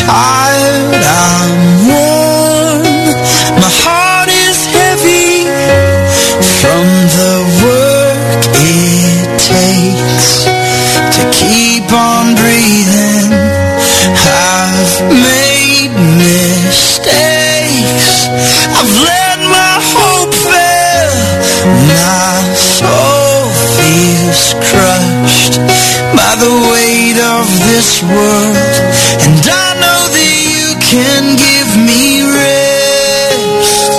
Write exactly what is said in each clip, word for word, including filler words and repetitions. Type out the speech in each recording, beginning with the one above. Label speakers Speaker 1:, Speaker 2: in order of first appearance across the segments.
Speaker 1: tired, I'm worn. My heart is heavy from the work it takes to keep on breathing. I've made mistakes, I've let my hope fail. My soul feels crushed by the weight of this world, and I know that you can give me rest.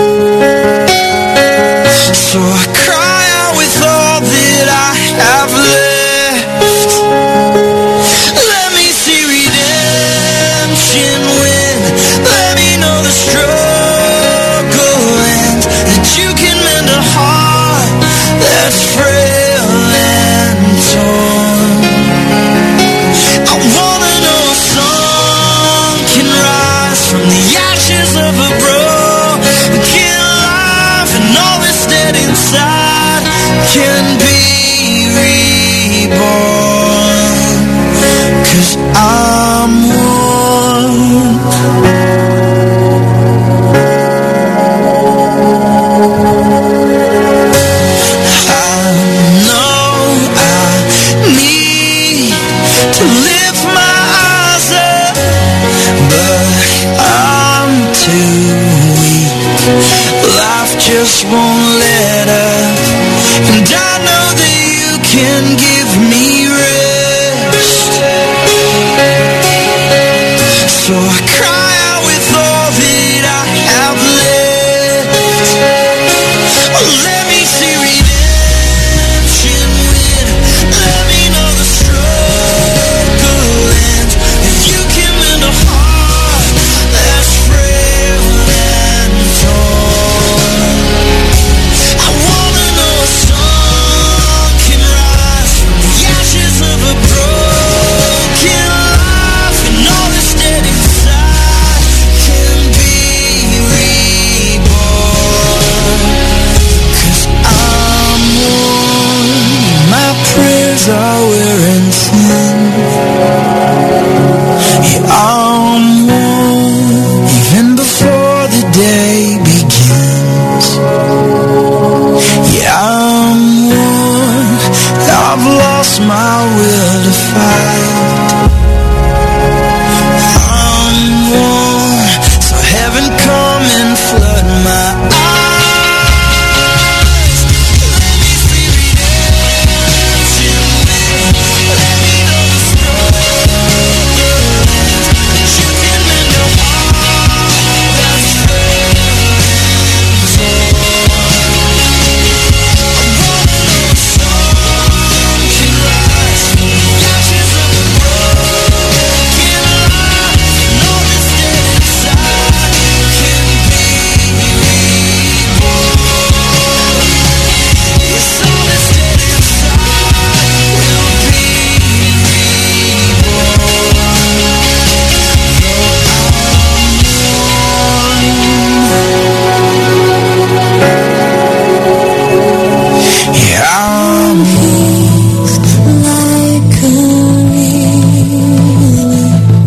Speaker 1: So I cry out with all that I have left. Let me see redemption win. Let me know the struggle ends, that you can mend a heart that's frail and torn. I wanna know a song can rise from the ashes of a broken life, and all that's dead inside can be reborn. 'Cause I'm one. I know I need to lift my eyes up, but I'm too weak. Life just won't let up, and I know that you can give me rest. So I cry out with all that I have left. Oh, let me see redemption win. Let me know the struggle ends, that you can mend a heart that's frail and torn. I wanna know a song can rise from the ashes of a broken life, and all that's dead inside can be reborn. 'Cause I'm one. My prayers are wearing thin. Yeah, I'm one. Even before the day begins. Yeah, I'm one. I've lost my will to fight. I'm one. So heaven come and flood my eyes. Let me see redemption win. Let me know the struggle ends, that you can mend a heart that's frail and torn. I wanna know a song can rise from the ashes of a broken life, and all that's dead inside can be reborn. Yes, all that's dead inside will be reborn. Yeah, I'm
Speaker 2: Like a river,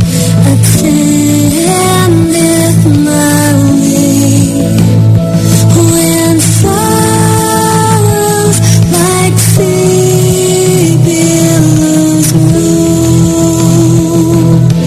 Speaker 2: attendeth my way. When sorrows like sea billows roll,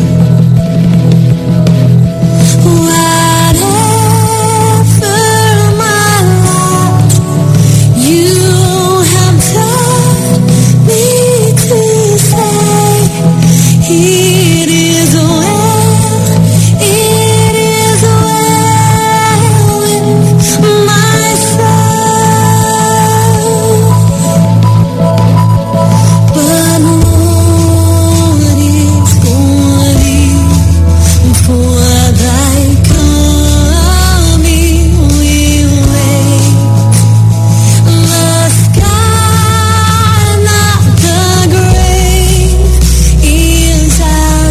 Speaker 2: whatever my lot, you have taught me to say, it is well, it is well with my soul. But Lord, it's going for thy coming will wait. The sky, not the grave, is our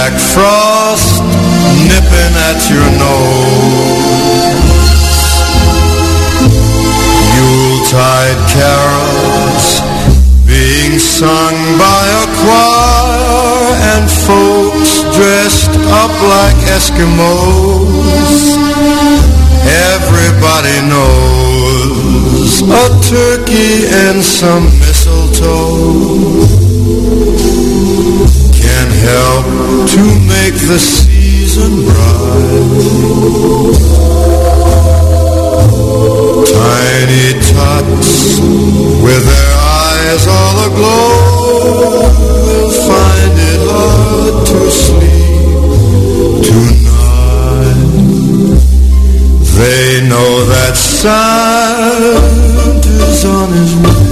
Speaker 3: Jack Frost nipping at your nose. Yuletide carols being sung by a choir, and folks dressed up like Eskimos. Everybody knows a turkey and some mistletoe can help to make the season bright. Tiny tots with their eyes all aglow will find it hard to sleep tonight. They know that Santa's on his way.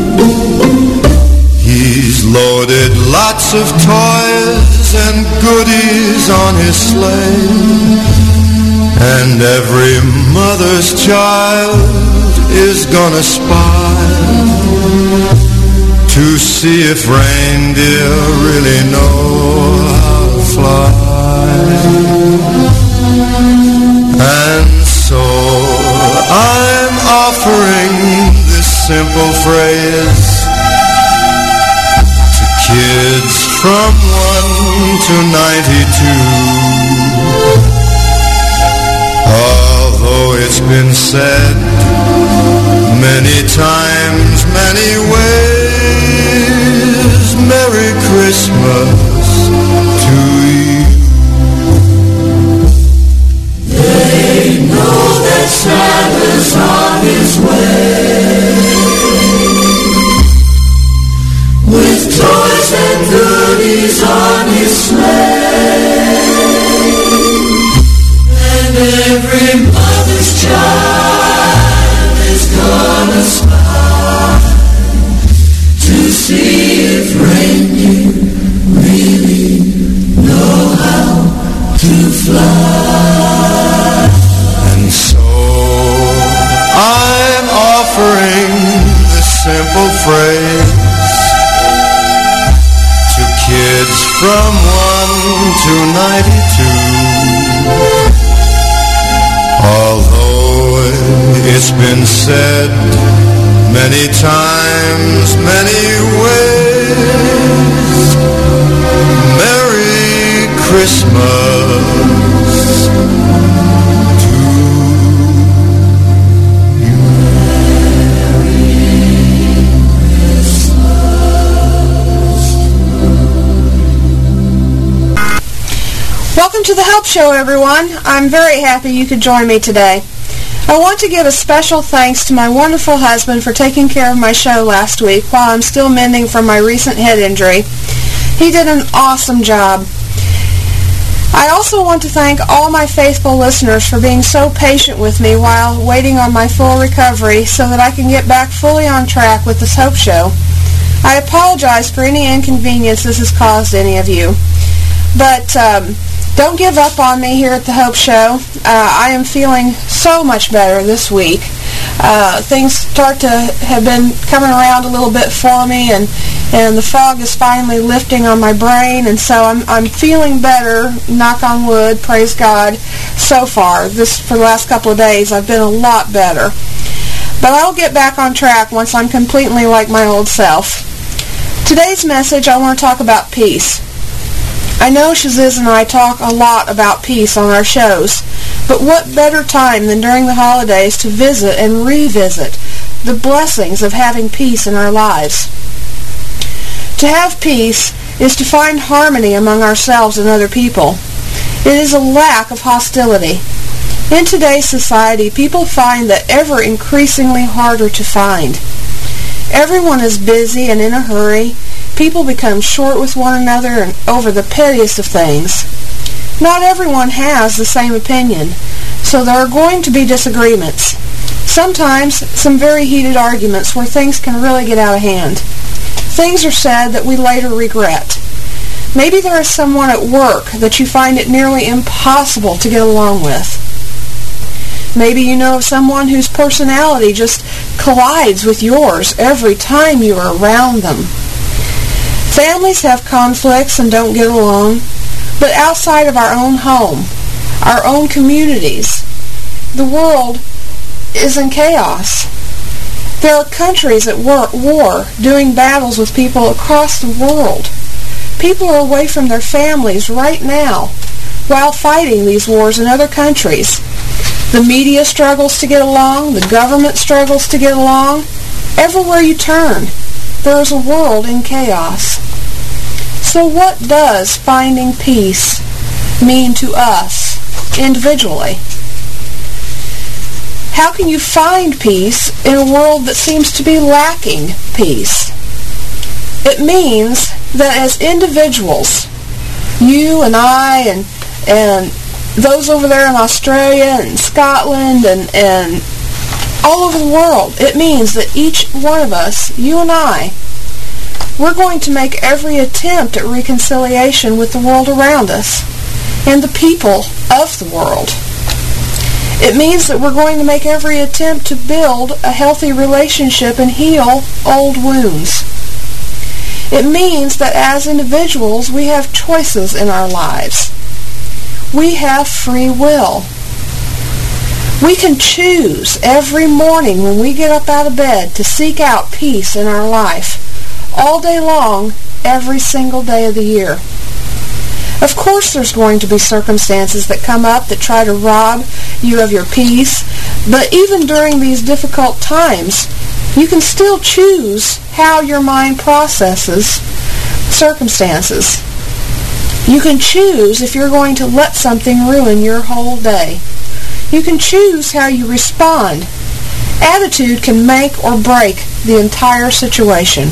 Speaker 3: He's loaded lots of toys and goodies on his sleigh, and every mother's child is gonna spy to see if reindeer really know how to fly. And so I'm offering this simple phrase to kids from one to ninety-two. Although it's been said many times, many ways, Merry Christmas to you.
Speaker 2: They know that Santa's on his way, with toys and goodies on his sleigh, and every mother's child is gonna spy to see if reindeer really know how to fly.
Speaker 3: And so I'm offering this simple phrase to kids from one to ninety-two. Although it's been said many times, many ways, Merry Christmas to you.
Speaker 4: Welcome to the Help Show, everyone. I'm very happy you could join me today. I want to give a special thanks to my wonderful husband for taking care of my show last week while I'm still mending from my recent head injury. He did an awesome job. I also want to thank all my faithful listeners for being so patient with me while waiting on my full recovery so that I can get back fully on track with this Hope Show. I apologize for any inconvenience this has caused any of you. But um, don't give up on me here at the Hope Show. Uh, I am feeling so much better this week. Uh, things start to have been coming around a little bit for me, and, and the fog is finally lifting on my brain, and so I'm, I'm feeling better, knock on wood, praise God, so far. This, for the last couple of days, I've been a lot better. But I'll get back on track once I'm completely like my old self. Today's message, I want to talk about peace. I know Shaziz and I talk a lot about peace on our shows, but what better time than during the holidays to visit and revisit the blessings of having peace in our lives. To have peace is to find harmony among ourselves and other people. It is a lack of hostility. In today's society, people find that ever increasingly harder to find. Everyone is busy and in a hurry. People become short with one another and over the pettiest of things. Not everyone has the same opinion, so there are going to be disagreements. Sometimes some very heated arguments where things can really get out of hand. Things are said that we later regret. Maybe there is someone at work that you find it nearly impossible to get along with. Maybe you know of someone whose personality just collides with yours every time you are around them. Families have conflicts and don't get along. but outside of our own home, our own communities, the world is in chaos. There are countries at war, war doing battles with people across the world. People are away from their families right now while fighting these wars in other countries. The media struggles to get along. The government struggles to get along. Everywhere you turn, there is a world in chaos. So what does finding peace mean to us individually? How can you find peace in a world that seems to be lacking peace? It means that as individuals, you and I and and those over there in Australia and Scotland and, and all over the world, it means that each one of us, you and I, we're going to make every attempt at reconciliation with the world around us and the people of the world. It means that we're going to make every attempt to build a healthy relationship and heal old wounds. It means that as individuals, we have choices in our lives. We have free will. We can choose every morning when we get up out of bed to seek out peace in our life, all day long, every single day of the year. Of course there's going to be circumstances that come up that try to rob you of your peace, but even during these difficult times, you can still choose how your mind processes circumstances. You can choose if you're going to let something ruin your whole day. You can choose how you respond. Attitude can make or break the entire situation.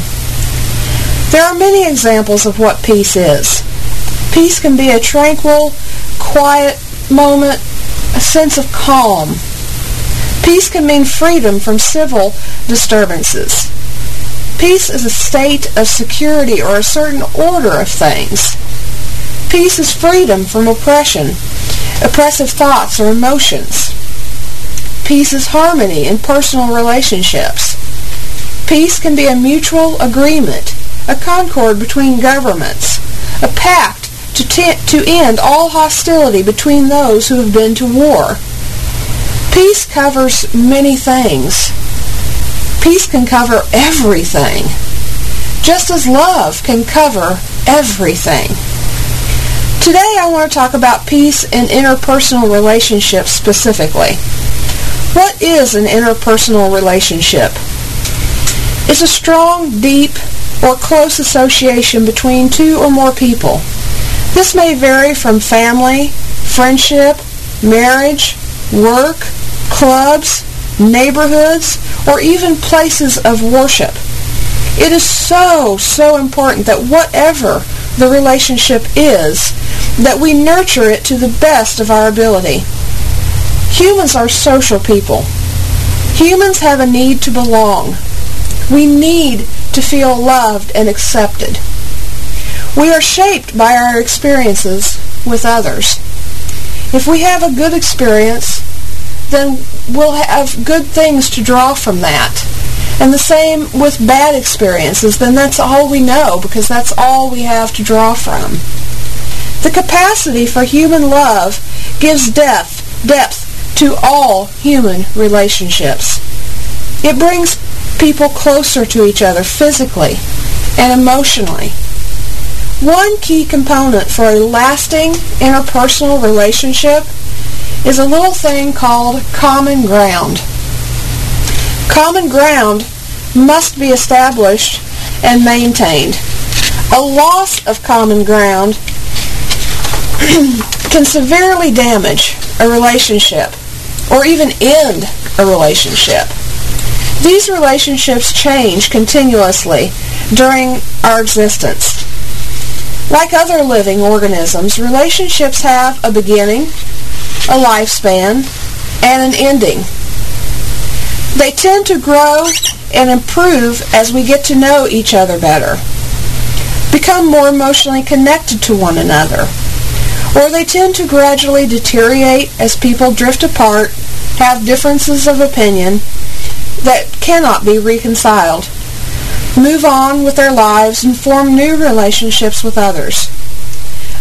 Speaker 4: There are many examples of what peace is. Peace can be a tranquil, quiet moment, a sense of calm. Peace can mean freedom from civil disturbances. Peace is a state of security or a certain order of things. Peace is freedom from oppression, oppressive thoughts or emotions. Peace is harmony in personal relationships. Peace can be a mutual agreement, a concord between governments, a pact to, t- to end all hostility between those who have been to war. Peace covers many things. Peace can cover everything, just as love can cover everything. Today I want to talk about peace in interpersonal relationships specifically. What is an interpersonal relationship? It's a strong, deep, or close association between two or more people. This may vary from family, friendship, marriage, work, clubs, neighborhoods, or even places of worship. It is so, so important that whatever the relationship is, that we nurture it to the best of our ability. Humans are social people. Humans have a need to belong. We need to feel loved and accepted. We are shaped by our experiences with others. If we have a good experience, then we'll have good things to draw from that. And the same with bad experiences, then that's all we know, because that's all we have to draw from. The capacity for human love gives depth, depth to all human relationships. It brings people closer to each other physically and emotionally. One key component for a lasting interpersonal relationship is a little thing called common ground. Common ground must be established and maintained. A loss of common ground can severely damage a relationship or even end a relationship. These relationships change continuously during our existence. Like other living organisms, relationships have a beginning, a lifespan, and an ending. They tend to grow and improve as we get to know each other better, become more emotionally connected to one another, or they tend to gradually deteriorate as people drift apart, have differences of opinion that cannot be reconciled, move on with their lives, and form new relationships with others.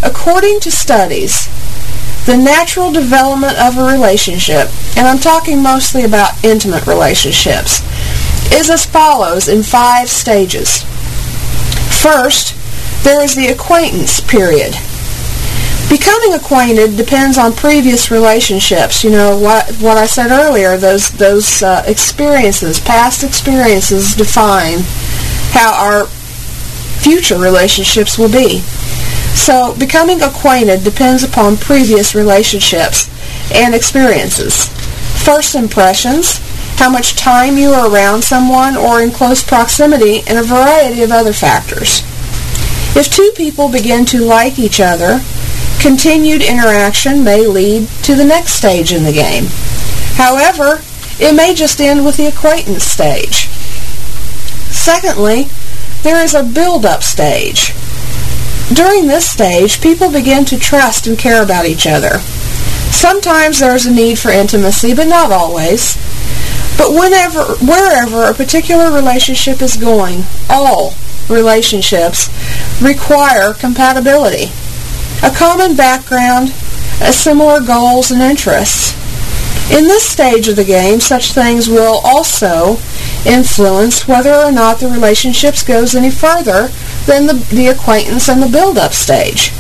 Speaker 4: According to studies, the natural development of a relationship, and I'm talking mostly about intimate relationships, is as follows in five stages. First, there is the acquaintance period. Becoming acquainted depends on previous relationships. You know, what what I said earlier, those those uh, experiences, past experiences define how our future relationships will be. So, becoming acquainted depends upon previous relationships and experiences. First impressions, how much time you are around someone or in close proximity, and a variety of other factors. If two people begin to like each other, continued interaction may lead to the next stage in the game. However, it may just end with the acquaintance stage. Secondly, there is a build-up stage. During this stage, people begin to trust and care about each other. Sometimes there is a need for intimacy, but not always. But whenever, wherever a particular relationship is going, all relationships require compatibility, a common background, a similar goals and interests. In this stage of the game, such things will also influence whether or not the relationship goes any further than the, the acquaintance and the build-up stage.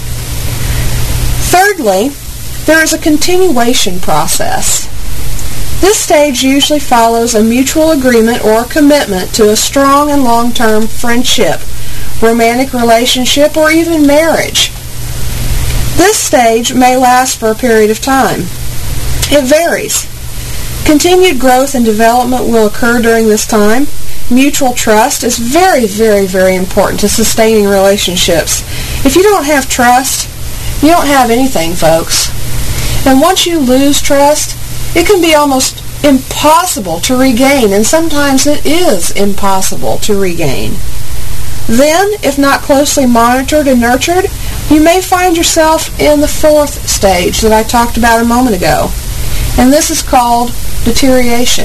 Speaker 4: Thirdly, there is a continuation process. This stage usually follows a mutual agreement or commitment to a strong and long-term friendship, romantic relationship, or even marriage. This stage may last for a period of time. It varies. Continued growth and development will occur during this time. Mutual trust is very, very, very important to sustaining relationships. If you don't have trust, you don't have anything, folks. And once you lose trust, it can be almost impossible to regain, and sometimes it is impossible to regain. Then, if not closely monitored and nurtured, you may find yourself in the fourth stage that I talked about a moment ago, and this is called deterioration.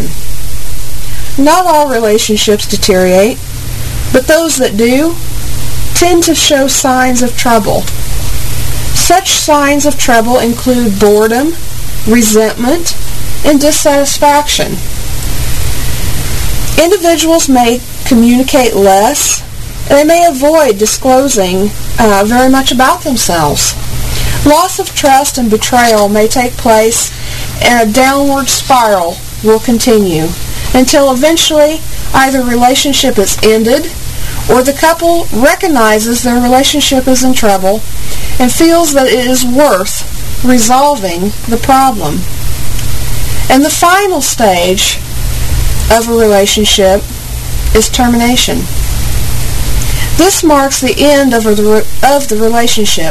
Speaker 4: Not all relationships deteriorate, but those that do tend to show signs of trouble. Such signs of trouble include boredom, resentment, and dissatisfaction. Individuals may communicate less, and they may avoid disclosing uh, very much about themselves. Loss of trust and betrayal may take place, and a downward spiral will continue until eventually either relationship is ended or the couple recognizes their relationship is in trouble and feels that it is worth resolving the problem. And the final stage of a relationship is termination. This marks the end of the, of the relationship.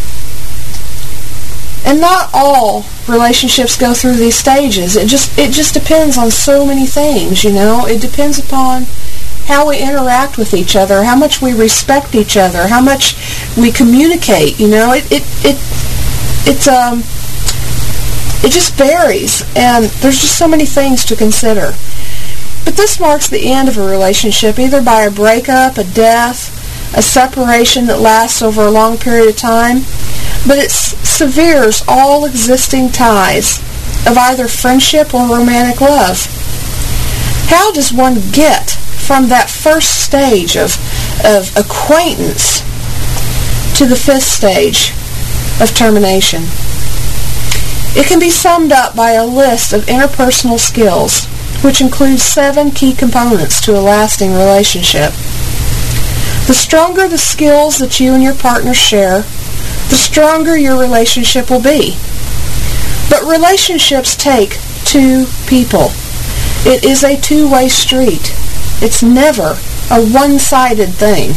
Speaker 4: And not all relationships go through these stages. It just it just depends on so many things, you know. It depends upon how we interact with each other, how much we respect each other, how much we communicate, you know. It it it it's um it just varies, and there's just so many things to consider. But this marks the end of a relationship, either by a breakup, a death, a separation that lasts over a long period of time, but it severes all existing ties of either friendship or romantic love. How does one get from that first stage of, of acquaintance to the fifth stage of termination? It can be summed up by a list of interpersonal skills, which includes seven key components to a lasting relationship. The stronger the skills that you and your partner share, the stronger your relationship will be. But relationships take two people. It is a two-way street. It's never a one-sided thing.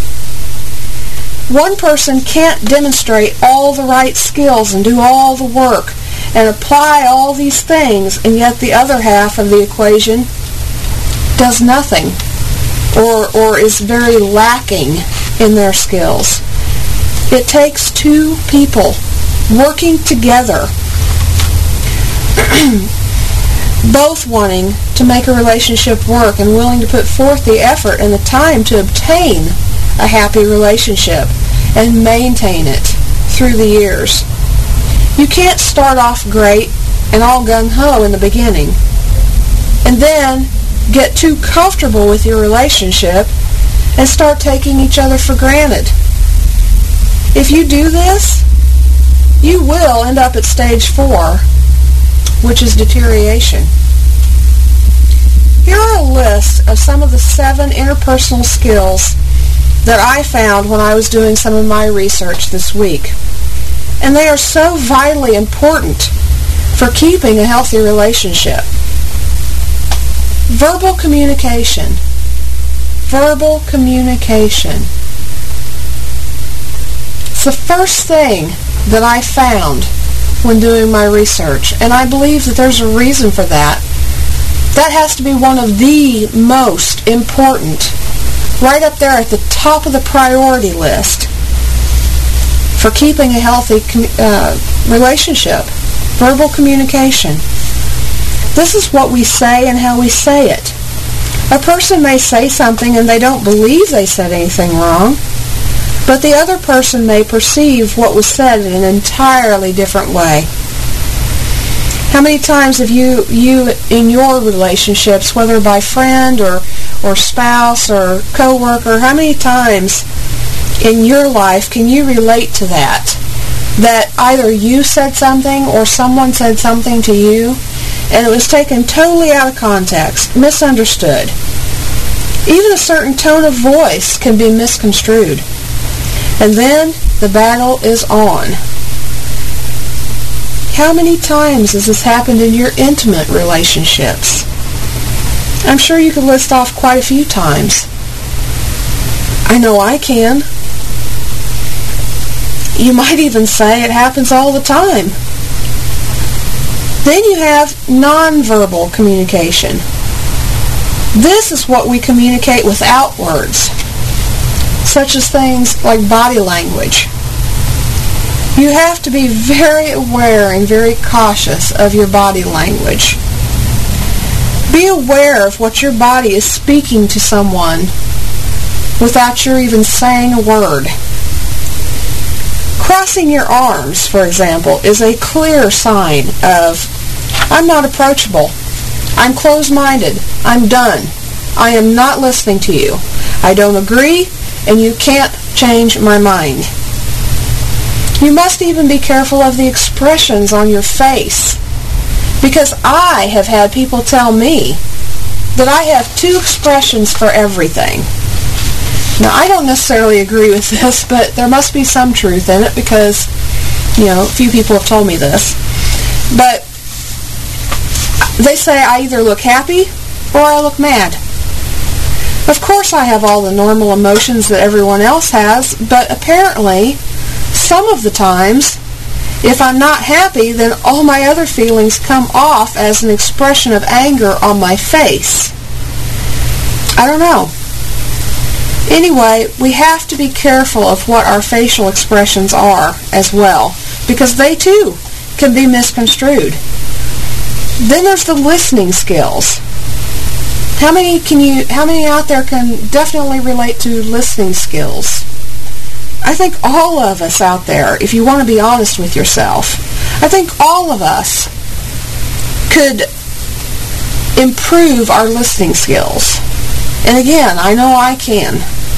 Speaker 4: One person can't demonstrate all the right skills and do all the work and apply all these things, and yet the other half of the equation does nothing or, or is very lacking in their skills. It takes two people working together, both wanting to make a relationship work and willing to put forth the effort and the time to obtain a happy relationship and maintain it through the years. You can't start off great and all gung-ho in the beginning, and then get too comfortable with your relationship and start taking each other for granted. If you do this, you will end up at stage four, which is deterioration. Here are a list of some of the seven interpersonal skills that I found when I was doing some of my research this week. And they are so vitally important for keeping a healthy relationship. Verbal communication. Verbal communication. It's the first thing that I found when doing my research, and I believe that there's a reason for that. That has to be one of the most important, right up there at the top of the priority list for keeping a healthy uh, relationship. Verbal communication. This is what we say and how we say it. A person may say something and they don't believe they said anything wrong, but the other person may perceive what was said in an entirely different way. How many times have you, you in your relationships, whether by friend or, or spouse or coworker, how many times in your life can you relate to that? That either you said something or someone said something to you, and it was taken totally out of context, misunderstood. Even a certain tone of voice can be misconstrued. And then the battle is on. How many times has this happened in your intimate relationships? I'm sure you could list off quite a few times. I know I can. You might even say it happens all the time. Then you have nonverbal communication. This is what we communicate without words, such as things like body language. You have to be very aware and very cautious of your body language. Be aware of what your body is speaking to someone without you even saying a word. Crossing your arms, for example, is a clear sign of, I'm not approachable. I'm closed-minded. I'm done. I am not listening to you. I don't agree, and you can't change my mind. You must even be careful of the expressions on your face, because I have had people tell me that I have two expressions for everything. Now, I don't necessarily agree with this, but there must be some truth in it because, you know, a few people have told me this. But they say I either look happy or I look mad. Of course I have all the normal emotions that everyone else has, but apparently some of the times, if I'm not happy, then all my other feelings come off as an expression of anger on my face. I don't know. Anyway, we have to be careful of what our facial expressions are as well, because they too can be misconstrued. Then there's the listening skills. How many can you? How many out there can definitely relate to listening skills? I think all of us out there, if you want to be honest with yourself, I think all of us could improve our listening skills. And again, I know I can.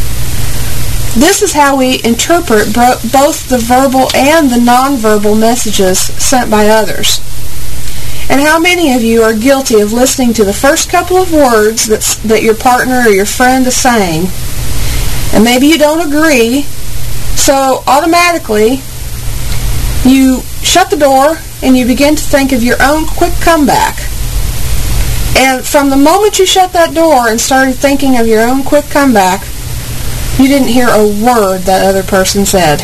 Speaker 4: This is how we interpret bro- both the verbal and the nonverbal messages sent by others. And how many of you are guilty of listening to the first couple of words that, that your partner or your friend is saying, and maybe you don't agree, so automatically you shut the door and you begin to think of your own quick comeback. And from the moment you shut that door and started thinking of your own quick comeback, you didn't hear a word that other person said.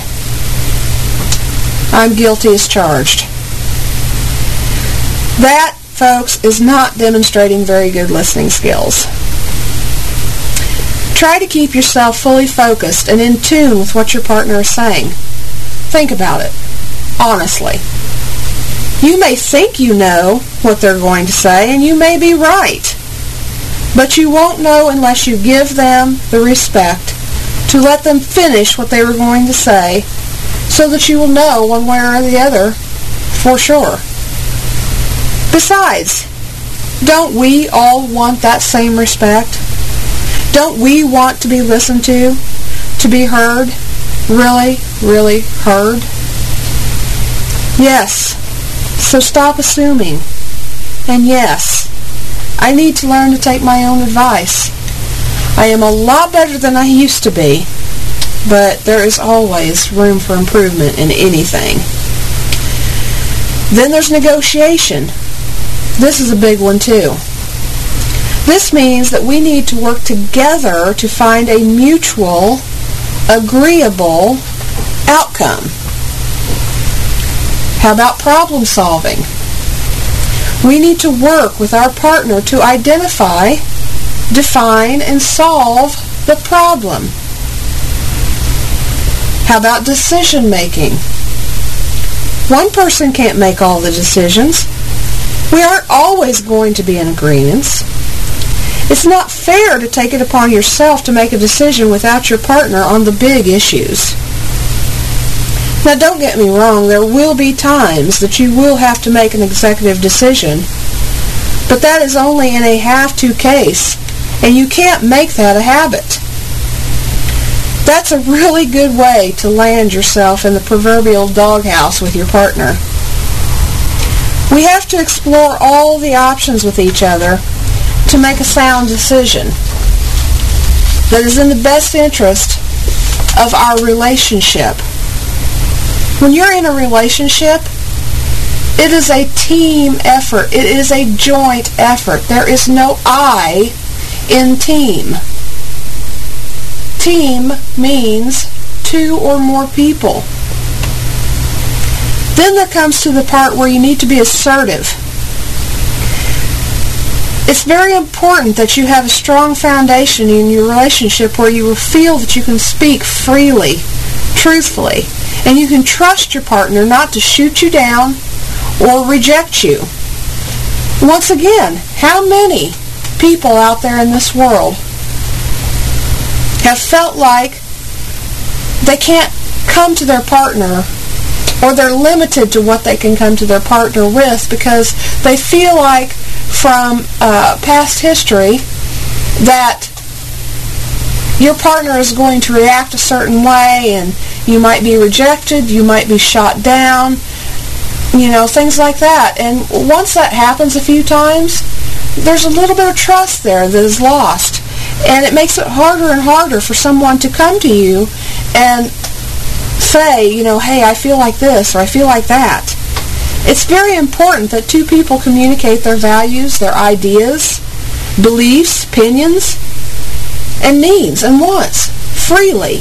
Speaker 4: I'm guilty as charged. That, folks, is not demonstrating very good listening skills. Try to keep yourself fully focused and in tune with what your partner is saying. Think about it, honestly. You may think you know what they're going to say, and you may be right. But you won't know unless you give them the respect to let them finish what they were going to say, so that you will know one way or the other for sure. Besides, don't we all want that same respect? Don't we want to be listened to, to be heard, really, really heard? Yes, so stop assuming. And yes, I need to learn to take my own advice. I am a lot better than I used to be, but there is always room for improvement in anything. Then there's negotiation. This is a big one too. This means that we need to work together to find a mutual, agreeable outcome. How about problem solving? We need to work with our partner to identify, define, and solve the problem. How about decision making? One person can't make all the decisions. We aren't always going to be in agreement. It's not fair to take it upon yourself to make a decision without your partner on the big issues. Now, don't get me wrong, there will be times that you will have to make an executive decision, but that is only in a have-to case, and you can't make that a habit. That's a really good way to land yourself in the proverbial doghouse with your partner. We have to explore all the options with each other to make a sound decision that is in the best interest of our relationship. When you're in a relationship, it is a team effort. It is a joint effort. There is no I in team. Team means two or more people. Then there comes to the part where you need to be assertive. It's very important that you have a strong foundation in your relationship where you will feel that you can speak freely, truthfully, and you can trust your partner not to shoot you down or reject you. Once again, how many people out there in this world have felt like they can't come to their partner, or they're limited to what they can come to their partner with because they feel like from uh, past history that your partner is going to react a certain way and you might be rejected, you might be shot down, you know, things like that. And once that happens a few times, there's a little bit of trust there that is lost. And it makes it harder and harder for someone to come to you and say, you know, hey, I feel like this or I feel like that. It's very important that two people communicate their values, their ideas, beliefs, opinions, and needs and wants freely.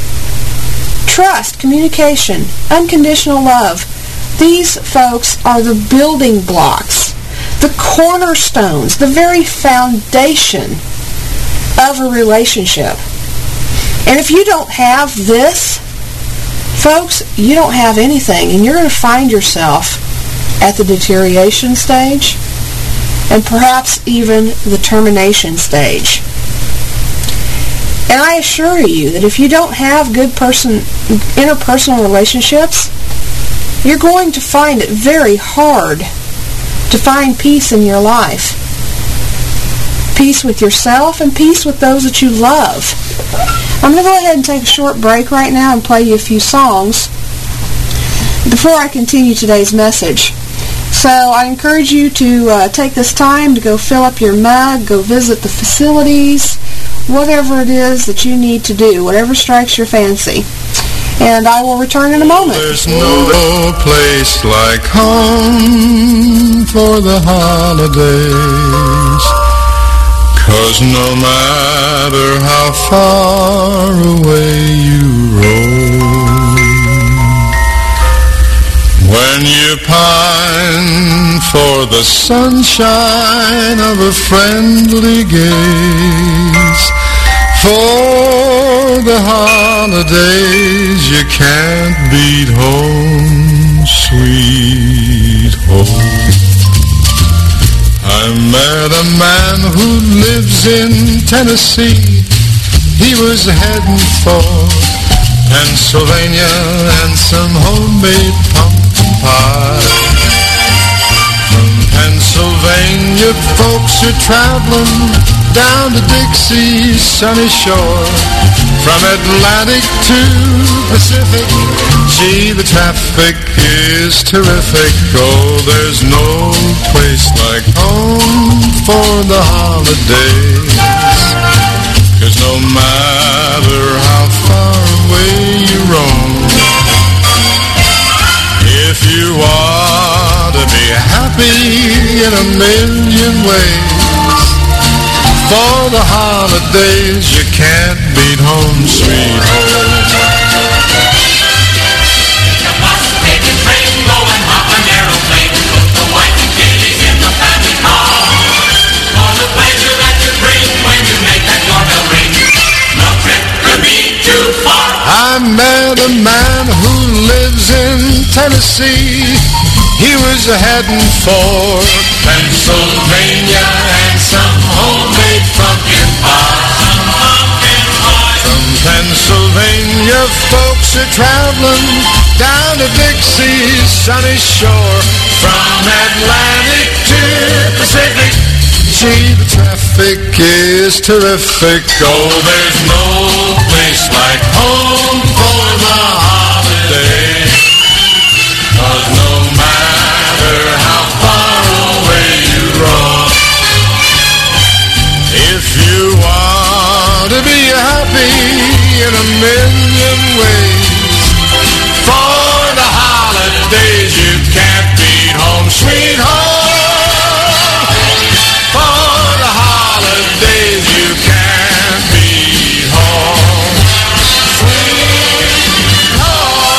Speaker 4: Trust, communication, unconditional love. These folks are the building blocks, the cornerstones, the very foundation of a relationship. And if you don't have this, folks, you don't have anything, and you're going to find yourself at the deterioration stage and perhaps even the termination stage. And I assure you that if you don't have good person interpersonal relationships, you're going to find it very hard to find peace in your life. Peace with yourself and peace with those that you love. I'm going to go ahead and take a short break right now and play you a few songs before I continue today's message. So I encourage you to uh, take this time to go fill up your mug, go visit the facilities, whatever it is that you need to do, whatever strikes your fancy. And I will return in a moment.
Speaker 3: There's no place like home for the holidays, 'cause no matter how far away you roam, when you pine for the sunshine of a friendly gaze, for the holidays you can't beat home, sweet home. I met a man who lives in Tennessee. He was heading for Pennsylvania and some homemade pumpkin pie. From Pennsylvania folks are traveling down to Dixie's sunny shore. From Atlantic to Pacific, gee, the traffic is terrific. Oh, there's no place like home for the holidays. 'Cause no matter how far away you roam, if you want to be happy in a million ways, for the holidays you can't beat home sweet home.
Speaker 2: The bus, baby, train, go and hop an aeroplane. Put the wife and kiddies in the family car. For the pleasure that you bring when you make that doorbell ring. No trip could be too far.
Speaker 3: I met a man who lives in Tennessee. He was heading for Pennsylvania and some homemade pumpkin pie. From Pennsylvania, folks are traveling down to Dixie's sunny shore. From Atlantic to Pacific, gee, the traffic is terrific. Oh, there's no place like home for the holiday. 'Cause no matter how far away you roam, if you want to be happy in a million ways, for the holidays you can't beat home sweet home. For the holidays you can't beat home sweet home.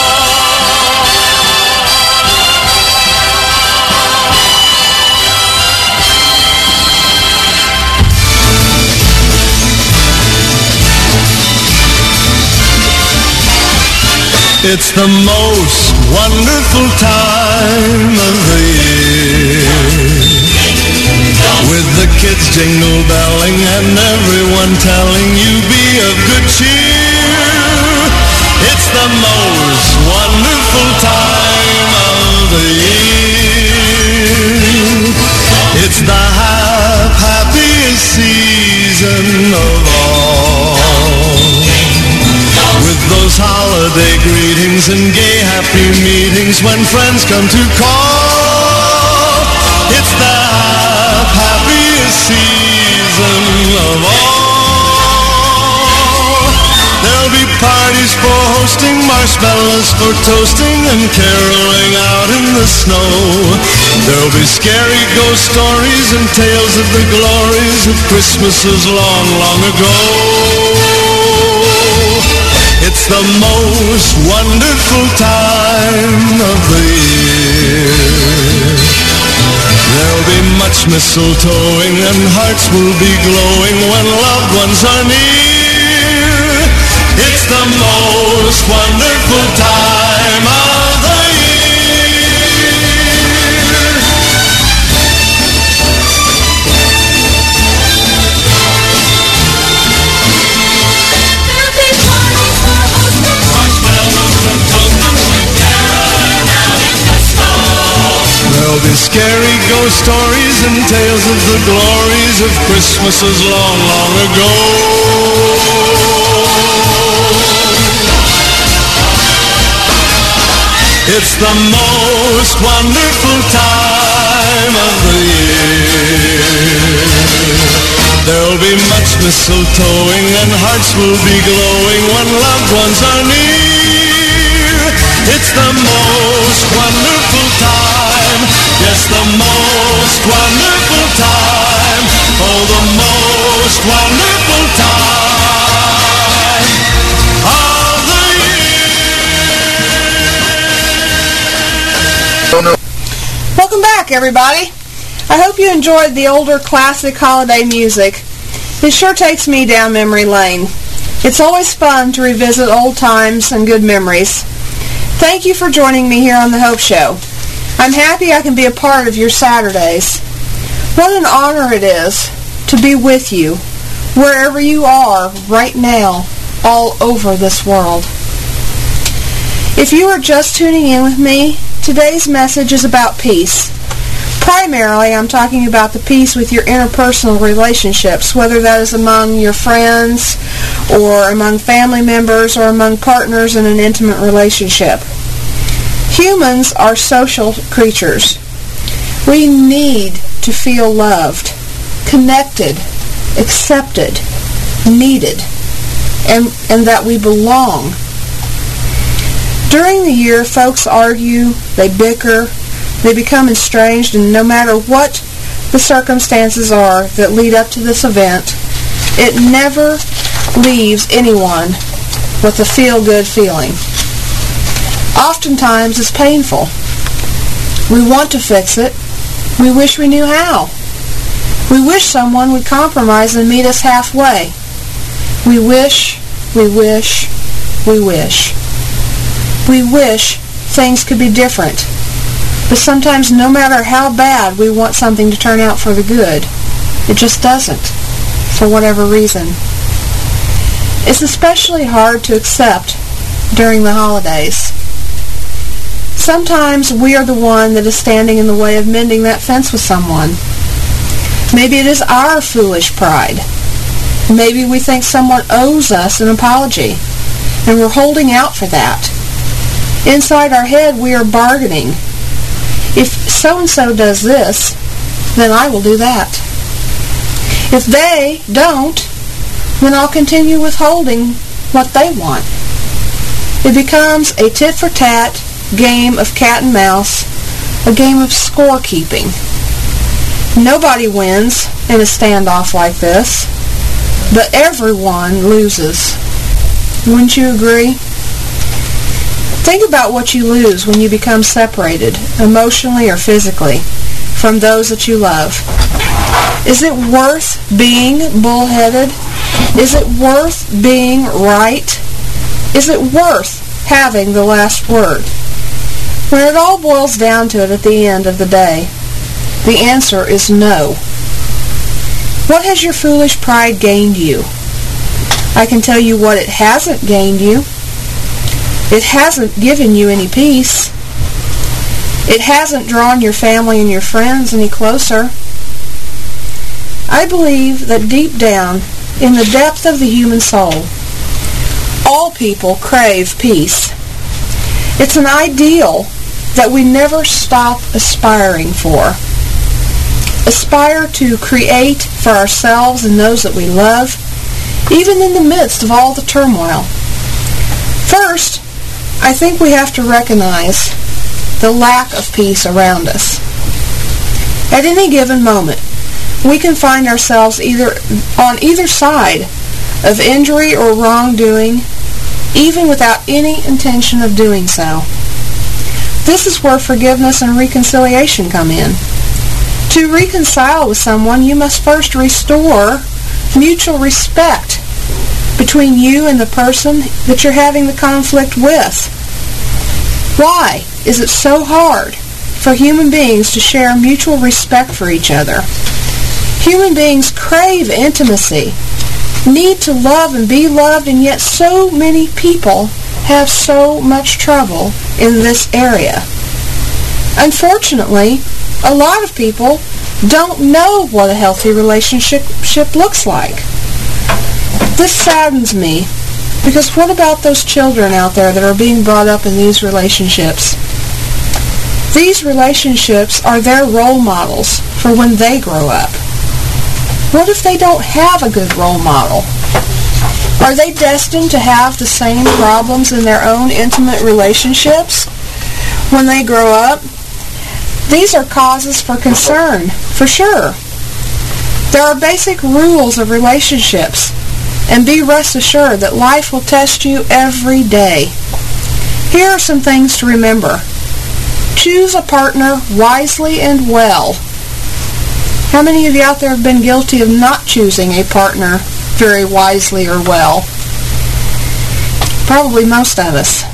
Speaker 5: It's the most wonderful time of the year, with the kids jingle belling and everyone telling you be of good cheer. It's the most wonderful time of the year. It's the hap- happiest season of all, with those holiday greetings and gay happy meetings when friends come to call. It's the happiest season of all. There'll be parties for hosting, marshmallows for toasting, and caroling out in the snow. There'll be scary ghost stories and tales of the glories of Christmases long, long ago. It's the most wonderful time of the year. There'll be much mistletoeing and hearts will be glowing when loved ones are near. It's the most wonderful time of the There'll be scary ghost stories and tales of the glories of Christmases long, long ago. It's the most wonderful time of the year. There'll be much mistletoeing and hearts will be glowing when loved ones are near. It's the most wonderful time, yes, the most wonderful time, oh, the most wonderful time of the year.
Speaker 4: Welcome back, everybody. I hope you enjoyed the older classic holiday music. It sure takes me down memory lane. It's always fun to revisit old times and good memories. Thank you for joining me here on The Hope Show. I'm happy I can be a part of your Saturdays. What an honor it is to be with you, wherever you are right now, all over this world. If you are just tuning in with me, today's message is about peace. Primarily, I'm talking about the peace with your interpersonal relationships, whether that is among your friends or among family members or among partners in an intimate relationship. Humans are social creatures. We need to feel loved, connected, accepted, needed, and, and that we belong. During the year, folks argue, they bicker, they become estranged, and no matter what the circumstances are that lead up to this event, it never leaves anyone with a feel-good feeling. Oftentimes, it's painful. We want to fix it. We wish we knew how. We wish someone would compromise and meet us halfway. We wish, we wish, we wish. We wish things could be different. But sometimes, no matter how bad we want something to turn out for the good, it just doesn't, for whatever reason. It's especially hard to accept during the holidays. Sometimes we are the one that is standing in the way of mending that fence with someone. Maybe it is our foolish pride. Maybe we think someone owes us an apology, and we're holding out for that. Inside our head, we are bargaining. If so-and-so does this, then I will do that. If they don't, then I'll continue withholding what they want. It becomes a tit-for-tat game of cat and mouse, a game of scorekeeping. Nobody wins in a standoff like this, but everyone loses. Wouldn't you agree? Think about what you lose when you become separated, emotionally or physically, from those that you love. Is it worth being bullheaded? Is it worth being right? Is it worth having the last word? When it all boils down to it at the end of the day, the answer is no. What has your foolish pride gained you? I can tell you what it hasn't gained you. It hasn't given you any peace. It hasn't drawn your family and your friends any closer. I believe that deep down, in the depth of the human soul, all people crave peace. It's an ideal that we never stop aspiring for. Aspire to create for ourselves and those that we love, even in the midst of all the turmoil. First, I think we have to recognize the lack of peace around us. At any given moment, we can find ourselves either on either side of injury or wrongdoing, even without any intention of doing so. This is where forgiveness and reconciliation come in. To reconcile with someone, you must first restore mutual respect between you and the person that you're having the conflict with. Why is it so hard for human beings to share mutual respect for each other? Human beings crave intimacy, need to love and be loved, and yet so many people have so much trouble in this area. Unfortunately, a lot of people don't know what a healthy relationship looks like. This saddens me, because what about those children out there that are being brought up in these relationships? These relationships are their role models for when they grow up. What if they don't have a good role model? Are they destined to have the same problems in their own intimate relationships when they grow up? These are causes for concern, for sure. There are basic rules of relationships, and be rest assured that life will test you every day. Here are some things to remember. Choose a partner wisely and well. How many of you out there have been guilty of not choosing a partner very wisely or well? Probably most of us.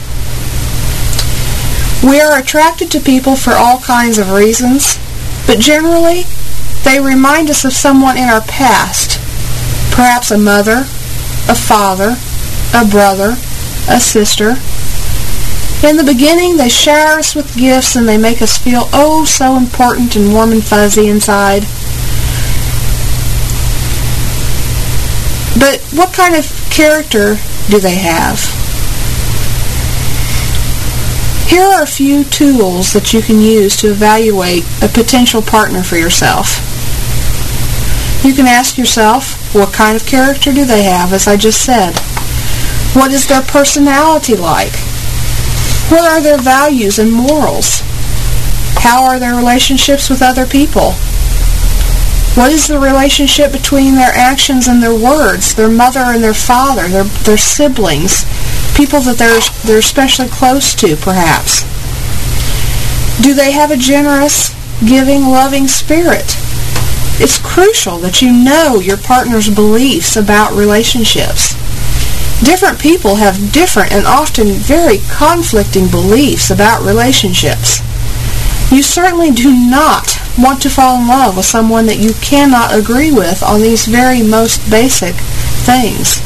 Speaker 4: We are attracted to people for all kinds of reasons, but generally, they remind us of someone in our past. Perhaps a mother, a father, a brother, a sister. In the beginning, they shower us with gifts and they make us feel oh so important and warm and fuzzy inside. But what kind of character do they have? Here are a few tools that you can use to evaluate a potential partner for yourself. You can ask yourself, what kind of character do they have, as I just said? What is their personality like? What are their values and morals? How are their relationships with other people? What is the relationship between their actions and their words, their mother and their father, their, their siblings, people that they're, they're especially close to, perhaps? Do they have a generous, giving, loving spirit? It's crucial that you know your partner's beliefs about relationships. Different people have different and often very conflicting beliefs about relationships. You certainly do not want to fall in love with someone that you cannot agree with on these very most basic things.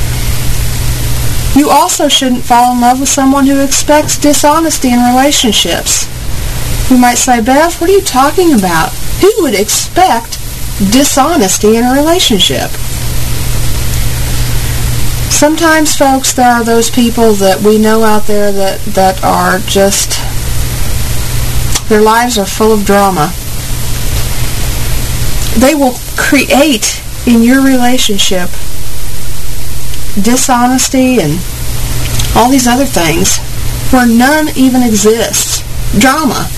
Speaker 4: You also shouldn't fall in love with someone who expects dishonesty in relationships. You might say, Bev, what are you talking about? Who would expect dishonesty in a relationship? Sometimes, folks, there are those people that we know out there that, that are just, their lives are full of drama. They will create in your relationship dishonesty and all these other things where none even exists. Drama.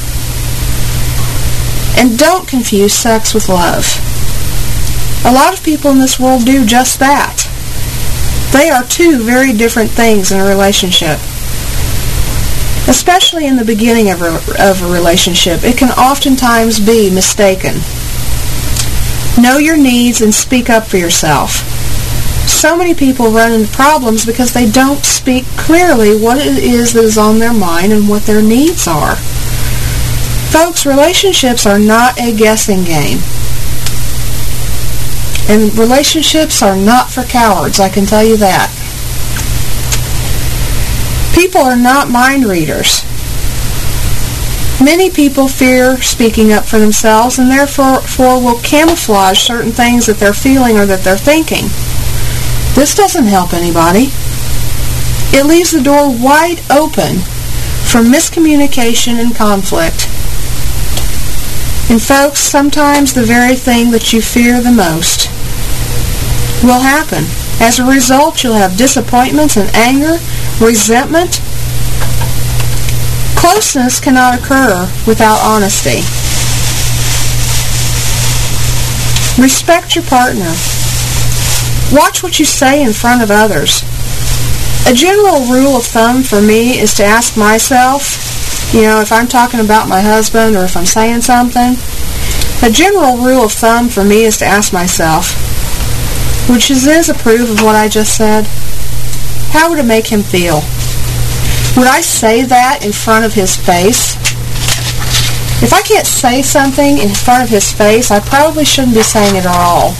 Speaker 4: And don't confuse sex with love. A lot of people in this world do just that. They are two very different things in a relationship. Especially in the beginning of a, of a relationship, it can oftentimes be mistaken. Know your needs and speak up for yourself. So many people run into problems because they don't speak clearly what it is that is on their mind and what their needs are. Folks, relationships are not a guessing game. And relationships are not for cowards, I can tell you that. People are not mind readers. Many people fear speaking up for themselves and therefore will camouflage certain things that they're feeling or that they're thinking. This doesn't help anybody. It leaves the door wide open for miscommunication and conflict. And folks, sometimes the very thing that you fear the most will happen. As a result, you'll have disappointments and anger, resentment. Closeness cannot occur without honesty. Respect your partner. Watch what you say in front of others. A general rule of thumb for me is to ask myself, you know, if I'm talking about my husband or if I'm saying something, a general rule of thumb for me is to ask myself, would Shazez approve of what I just said? How would it make him feel? Would I say that in front of his face? If I can't say something in front of his face, I probably shouldn't be saying it at all.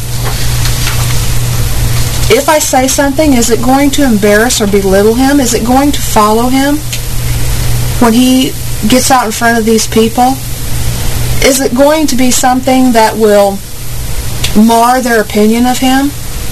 Speaker 4: If I say something, is it going to embarrass or belittle him? Is it going to follow him when he gets out in front of these people? Is it going to be something that will mar their opinion of him?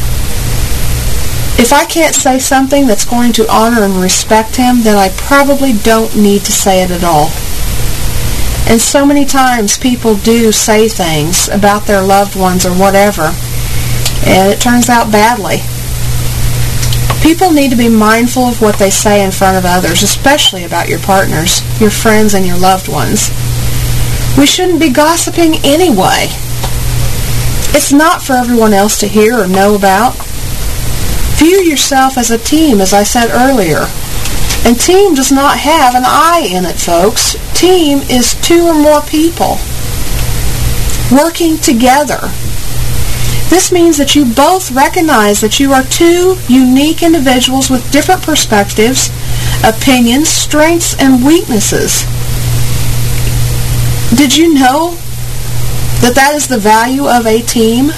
Speaker 4: If I can't say something that's going to honor and respect him, then I probably don't need to say it at all. And so many times people do say things about their loved ones or whatever, and it turns out badly. People need to be mindful of what they say in front of others, especially about your partners, your friends, and your loved ones. We shouldn't be gossiping anyway. It's not for everyone else to hear or know about. View yourself as a team, as I said earlier. And team does not have an I in it, folks. Team is two or more people working together. This means that you both recognize that you are two unique individuals with different perspectives, opinions, strengths, and weaknesses. Did you know that that is the value of a team?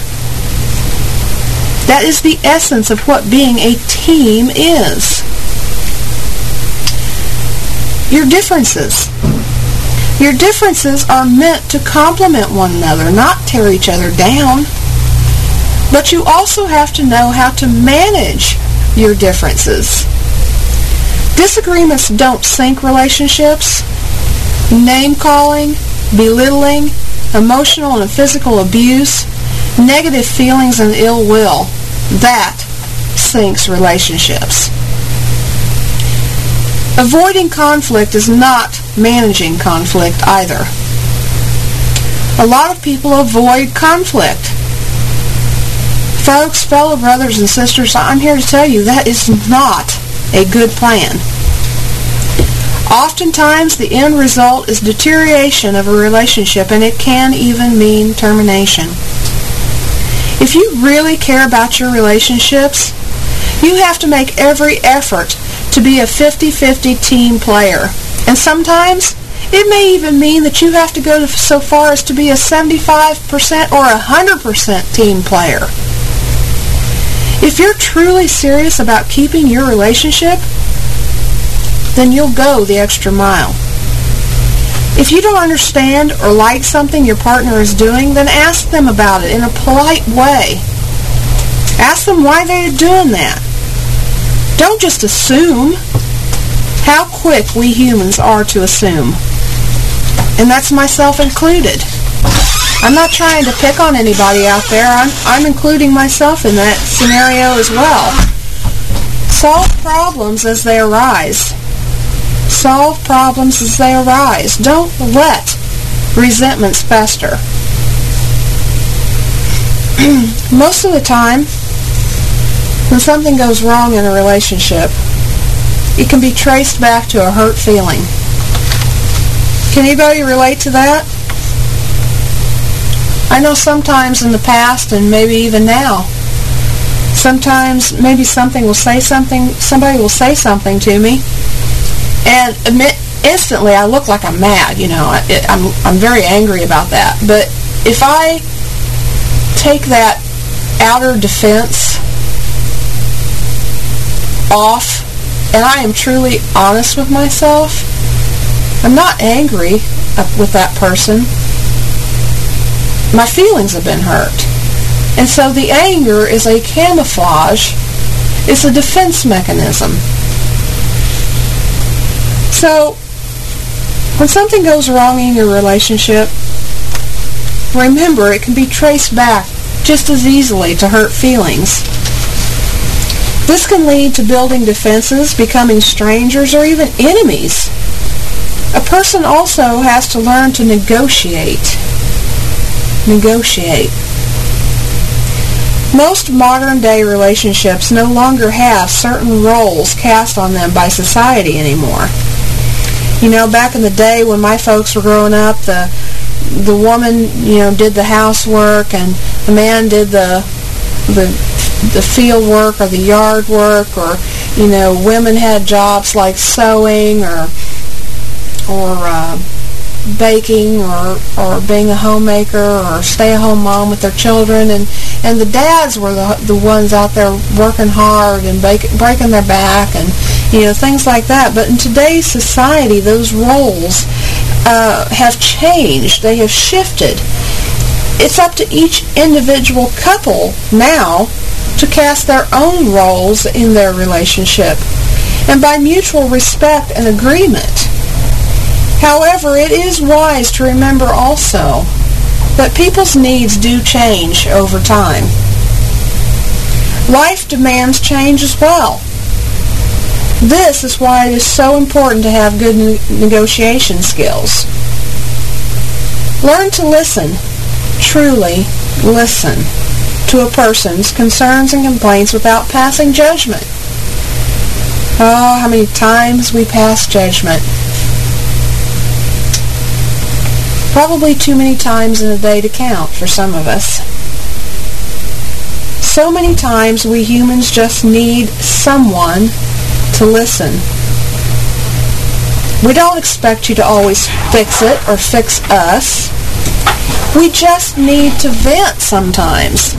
Speaker 4: That is the essence of what being a team is. your differences. Your differences are meant to complement one another, not tear each other down. But you also have to know how to manage your differences. Disagreements don't sink relationships. Name-calling, belittling, emotional and physical abuse, negative feelings and ill will, that sinks relationships. Avoiding conflict is not managing conflict either. A lot of people avoid conflict. Folks, fellow brothers and sisters, I'm here to tell you that is not a good plan. Oftentimes, the end result is deterioration of a relationship, and it can even mean termination. If you really care about your relationships, you have to make every effort to be a fifty-fifty team player. And sometimes, it may even mean that you have to go to so far as to be a seventy-five percent or a one hundred percent team player. If you're truly serious about keeping your relationship, then you'll go the extra mile. If you don't understand or like something your partner is doing, then ask them about it in a polite way. Ask them why they're doing that. Don't just assume. How quick we humans are to assume. And that's myself included. I'm not trying to pick on anybody out there. I'm, I'm including myself in that scenario as well. Solve problems as they arise. Solve problems as they arise. Don't let resentments fester. Most of the time, when something goes wrong in a relationship, it can be traced back to a hurt feeling. Can anybody relate to that? I know sometimes in the past, and maybe even now, sometimes maybe something will say something, somebody will say something to me, and admit, instantly I look like I'm mad, you know, I, it, I'm, I'm very angry about that. But if I take that outer defense off, and I am truly honest with myself, I'm not angry with that person. My feelings have been hurt. And so the anger is a camouflage. It's a defense mechanism. So, when something goes wrong in your relationship, remember it can be traced back just as easily to hurt feelings. This can lead to building defenses, becoming strangers, or even enemies. A person also has to learn to negotiate. Negotiate. Most modern-day relationships no longer have certain roles cast on them by society anymore. You know, back in the day when my folks were growing up, the the woman, you know, did the housework, and the man did the the the field work or the yard work, or, you know, women had jobs like sewing or or uh, baking or or being a homemaker or stay-at-home mom with their children, and and the dads were the the ones out there working hard and bake, breaking their back and, you know, things like that. But in today's society, those roles uh, have changed. They have shifted. It's up to each individual couple now to cast their own roles in their relationship, and by mutual respect and agreement. However, it is wise to remember also that people's needs do change over time. Life demands change as well. This is why it is so important to have good ne- negotiation skills. Learn to listen, truly listen, to a person's concerns and complaints without passing judgment. Oh, how many times we pass judgment. Probably too many times in a day to count for some of us. So many times we humans just need someone to listen. We don't expect you to always fix it or fix us. We just need to vent sometimes.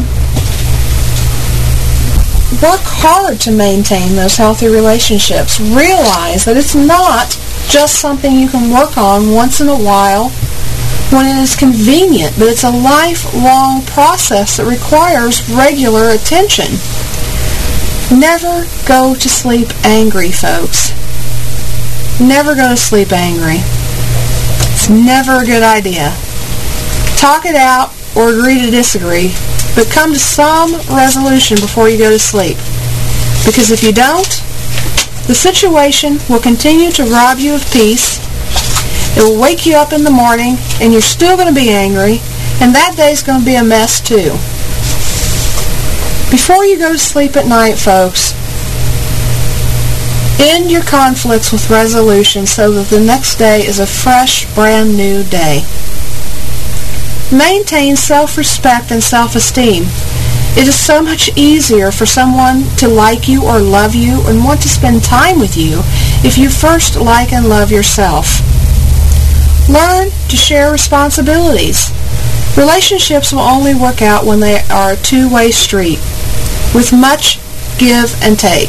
Speaker 4: Work hard to maintain those healthy relationships. Realize that it's not just something you can work on once in a while when it is convenient, but it's a lifelong process that requires regular attention. Never go to sleep angry, folks. Never go to sleep angry. It's never a good idea. Talk it out or agree to disagree, but come to some resolution before you go to sleep. Because if you don't, the situation will continue to rob you of peace. It will wake you up in the morning, and you're still going to be angry, and that day's going to be a mess too. Before you go to sleep at night, folks, end your conflicts with resolution so that the next day is a fresh, brand new day. Maintain self-respect and self-esteem. It is so much easier for someone to like you or love you and want to spend time with you if you first like and love yourself. Learn to share responsibilities. Relationships will only work out when they are a two-way street, with much give and take.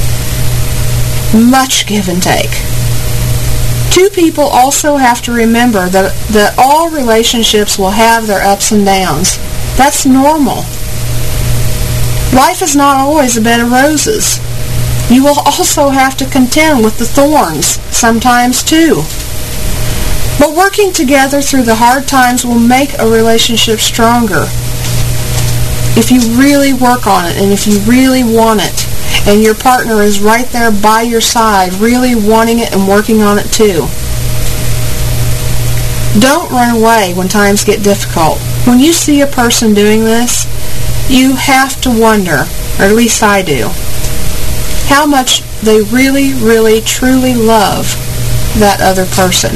Speaker 4: Much give and take. Two people also have to remember that, that all relationships will have their ups and downs. That's normal. Life is not always a bed of roses. You will also have to contend with the thorns, sometimes too. But working together through the hard times will make a relationship stronger. If you really work on it and if you really want it, and your partner is right there by your side, really wanting it and working on it too. Don't run away when times get difficult. When you see a person doing this, you have to wonder, or at least I do, how much they really, really, truly love that other person.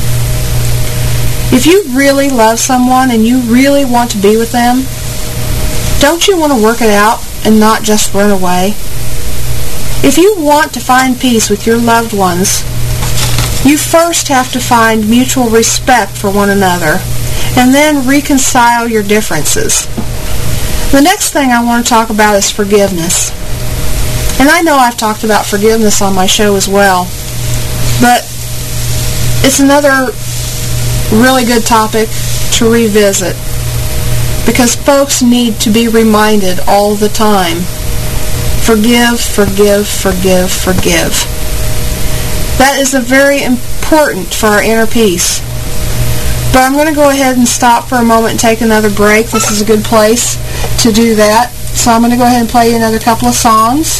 Speaker 4: If you really love someone and you really want to be with them, don't you want to work it out and not just run away? If you want to find peace with your loved ones, you first have to find mutual respect for one another and then reconcile your differences. The next thing I want to talk about is forgiveness. And I know I've talked about forgiveness on my show as well, but it's another really good topic to revisit because folks need to be reminded all the time. Forgive, forgive, forgive, forgive. That is a very important for our inner peace. But I'm going to go ahead and stop for a moment and take another break. This is a good place to do that. So I'm going to go ahead and play you another couple of songs.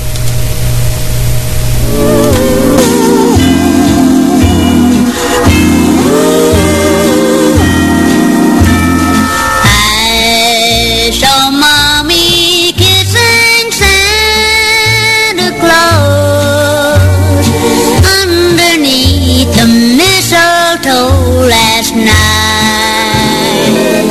Speaker 6: I saw Mommy kissing Santa Claus underneath the mistletoe last night.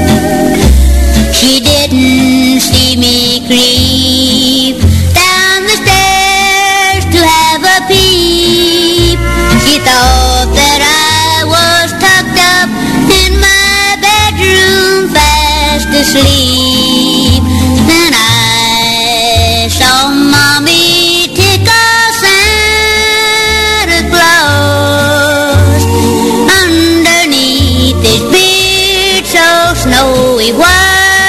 Speaker 6: She didn't see me creep down the stairs to have a peep. She thought that I was tucked up in my bedroom fast asleep. Then I saw Mommy tickle Santa Claus underneath his beard so snowy white.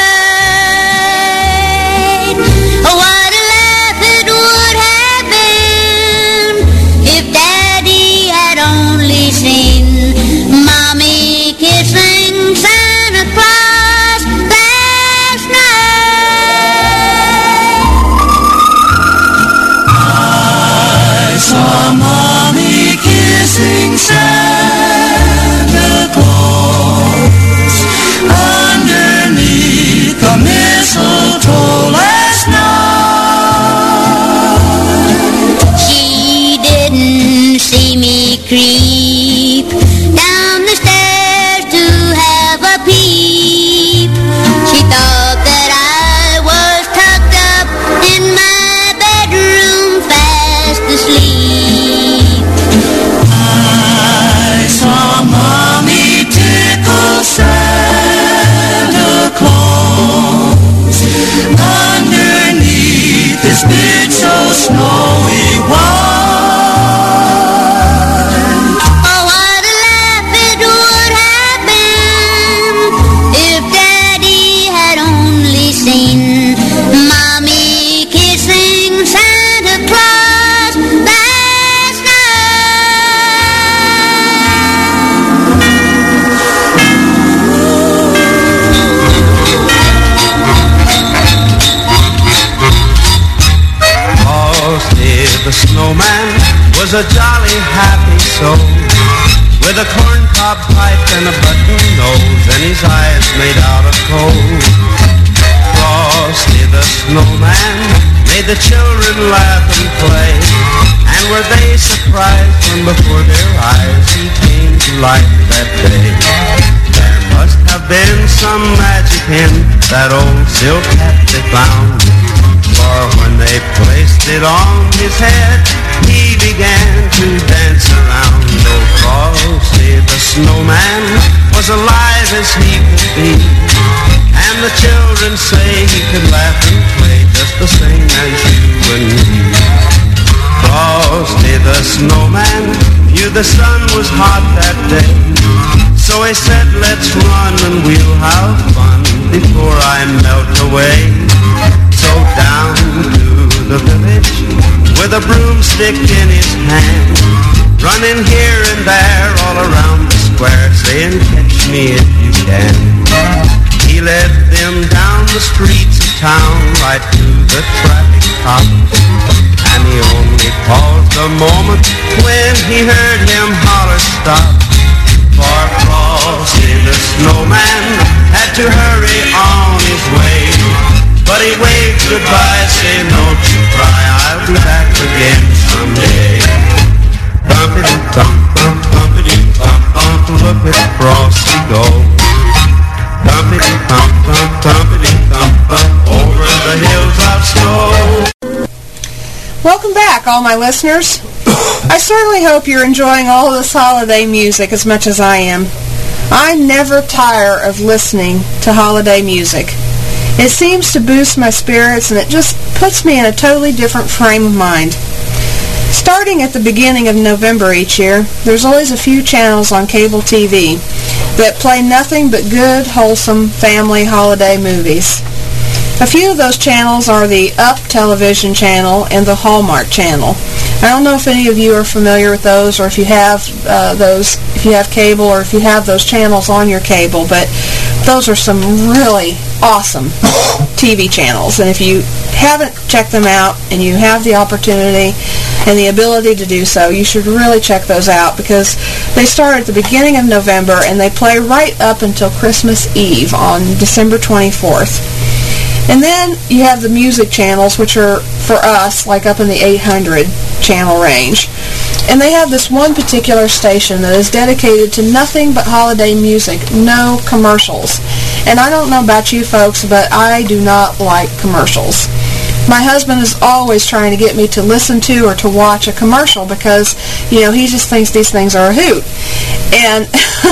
Speaker 6: Oh, what a laugh it would have been if Daddy had only seen Mommy kissing Santa Claus last night.
Speaker 7: was a jolly happy soul, with a corncob pipe and a button nose, and his eyes made out of coal. Frosty the snowman made the children laugh and play, and were they surprised when before their eyes he came to life that day. There must have been some magic in that old silk hat they found, for when they placed it on his head, he began to dance around. Oh, Frosty the snowman was alive as he could be, and the children say he could laugh and play just the same as you and me. Frosty the snowman knew the sun was hot that day, so he said, let's run and we'll have fun before I melt away. So down to the village with a broomstick in his hand, running here and there all around the square, saying, catch me if you can. He led them down the streets of town right to the traffic cop, and he only paused a moment when he heard him holler stop. For Frosty the snowman had to hurry on his way, but he waved goodbye, saying, don't you cry, I'll be back again someday. Bumpity-bump, bumpity-bump, bump, look at Frosty go. Bumpity-bump, bump, bumpity-bump, bump, over the hills of snow.
Speaker 4: Welcome back, all my listeners. I certainly hope you're enjoying all of this holiday music as much as I am. I never tire of listening to holiday music. It seems to boost my spirits, and it just puts me in a totally different frame of mind. Starting at the beginning of November each year, there's always a few channels on cable T V that play nothing but good, wholesome family holiday movies. A few of those channels are the Up Television channel and the Hallmark channel. I don't know if any of you are familiar with those, or if you have uh, those, if you have cable, or if you have those channels on your cable, but those are some really awesome T V channels. And if you haven't checked them out and you have the opportunity and the ability to do so, you should really check those out, because they start at the beginning of November and they play right up until Christmas Eve on December twenty-fourth. And then you have the music channels, which are, for us, like up in the eight hundred channel range. And they have this one particular station that is dedicated to nothing but holiday music, no commercials. And I don't know about you folks, but I do not like commercials. My husband is always trying to get me to listen to or to watch a commercial because, you know, he just thinks these things are a hoot. And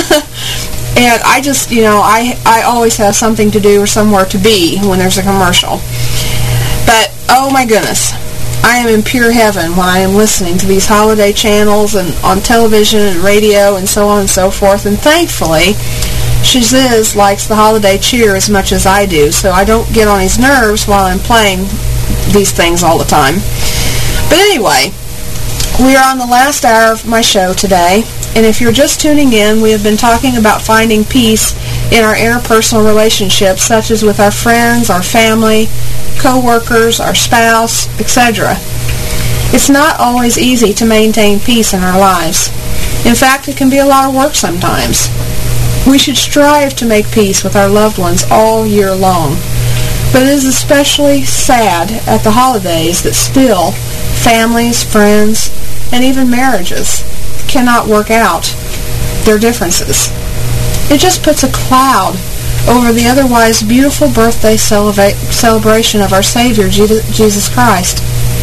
Speaker 4: and I just, you know, I, I always have something to do or somewhere to be when there's a commercial. But, oh my goodness, I am in pure heaven when I am listening to these holiday channels and on television and radio and so on and so forth. And thankfully, Shaziz likes the holiday cheer as much as I do, so I don't get on his nerves while I'm playing these things all the time. But anyway, we are on the last hour of my show today, and if you're just tuning in, we have been talking about finding peace in our interpersonal relationships, such as with our friends, our family, co-workers, our spouse, et cetera. It's not always easy to maintain peace in our lives. In fact, it can be a lot of work sometimes. We should strive to make peace with our loved ones all year long. But it is especially sad at the holidays that still families, friends, and even marriages cannot work out their differences. It just puts a cloud over the otherwise beautiful birthday celebra- celebration of our Savior, Jesus Christ.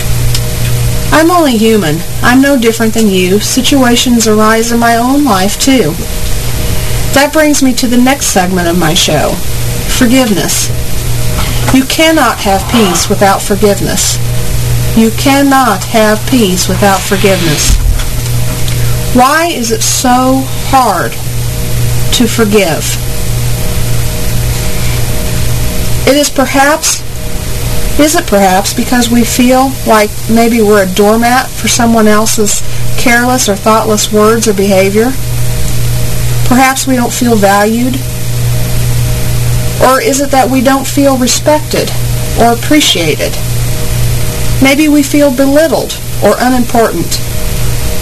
Speaker 4: I'm only human. I'm no different than you. Situations arise in my own life, too. That brings me to the next segment of my show, forgiveness. You cannot have peace without forgiveness. You cannot have peace without forgiveness. Why is it so hard to forgive? It is perhaps, is it perhaps because we feel like maybe we're a doormat for someone else's careless or thoughtless words or behavior? Perhaps we don't feel valued? Or is it that we don't feel respected or appreciated? Maybe we feel belittled or unimportant.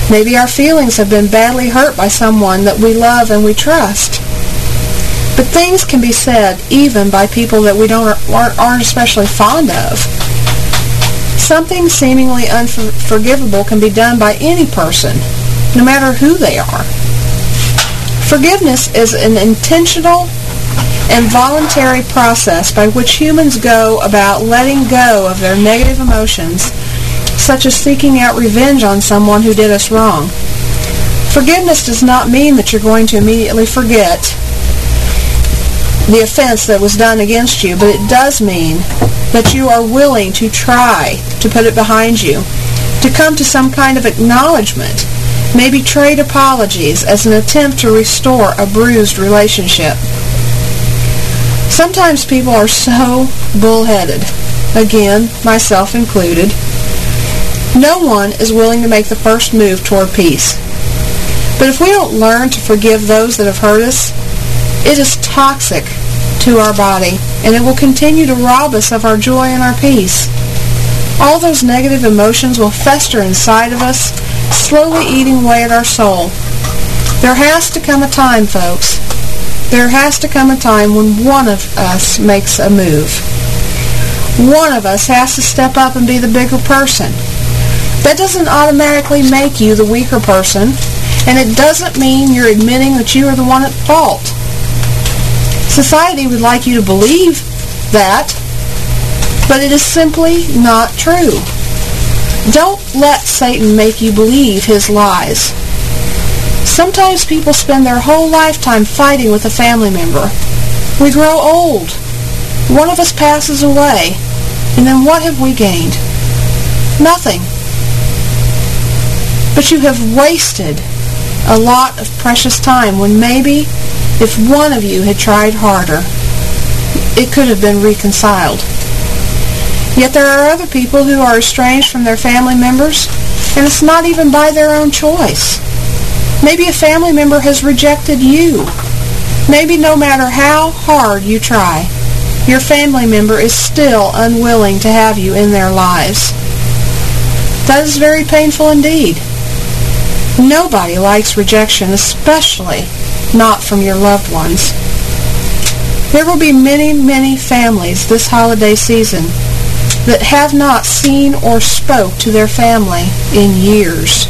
Speaker 4: Maybe our feelings have been badly hurt by someone that we love and we trust. But things can be said even by people that we don't aren't, aren't especially fond of. Something seemingly unforgivable can be done by any person, no matter who they are. Forgiveness is an intentional and voluntary process by which humans go about letting go of their negative emotions, such as seeking out revenge on someone who did us wrong. Forgiveness does not mean that you're going to immediately forget the offense that was done against you, but it does mean that you are willing to try to put it behind you, to come to some kind of acknowledgement, maybe trade apologies as an attempt to restore a bruised relationship. Sometimes people are so bullheaded, again, myself included. No one is willing to make the first move toward peace. But if we don't learn to forgive those that have hurt us, it is toxic to our body, and it will continue to rob us of our joy and our peace. All those negative emotions will fester inside of us, slowly eating away at our soul. There has to come a time, folks. There has to come a time when one of us makes a move. One of us has to step up and be the bigger person. That doesn't automatically make you the weaker person, and it doesn't mean you're admitting that you are the one at fault. Society would like you to believe that, but it is simply not true. Don't let Satan make you believe his lies. Sometimes people spend their whole lifetime fighting with a family member. We grow old. One of us passes away, and then what have we gained? Nothing. But you have wasted a lot of precious time when maybe if one of you had tried harder, it could have been reconciled. Yet there are other people who are estranged from their family members, and it's not even by their own choice. Maybe a family member has rejected you. Maybe no matter how hard you try, your family member is still unwilling to have you in their lives. That is very painful indeed. Nobody likes rejection, especially not from your loved ones. There will be many, many families this holiday season that have not seen or spoke to their family in years.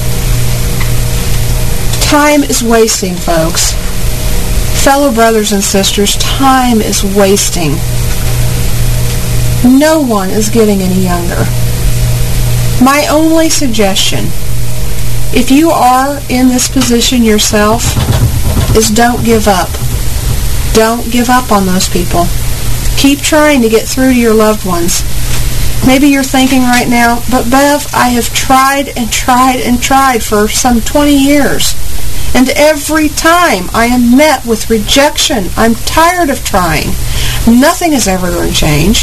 Speaker 4: Time is wasting, folks. Fellow brothers and sisters, time is wasting. No one is getting any younger. My only suggestion, if you are in this position yourself, is don't give up. Don't give up on those people. Keep trying to get through to your loved ones. Maybe you're thinking right now, but Bev, I have tried and tried and tried for some twenty years. And every time I am met with rejection. I'm tired of trying. Nothing is ever going to change.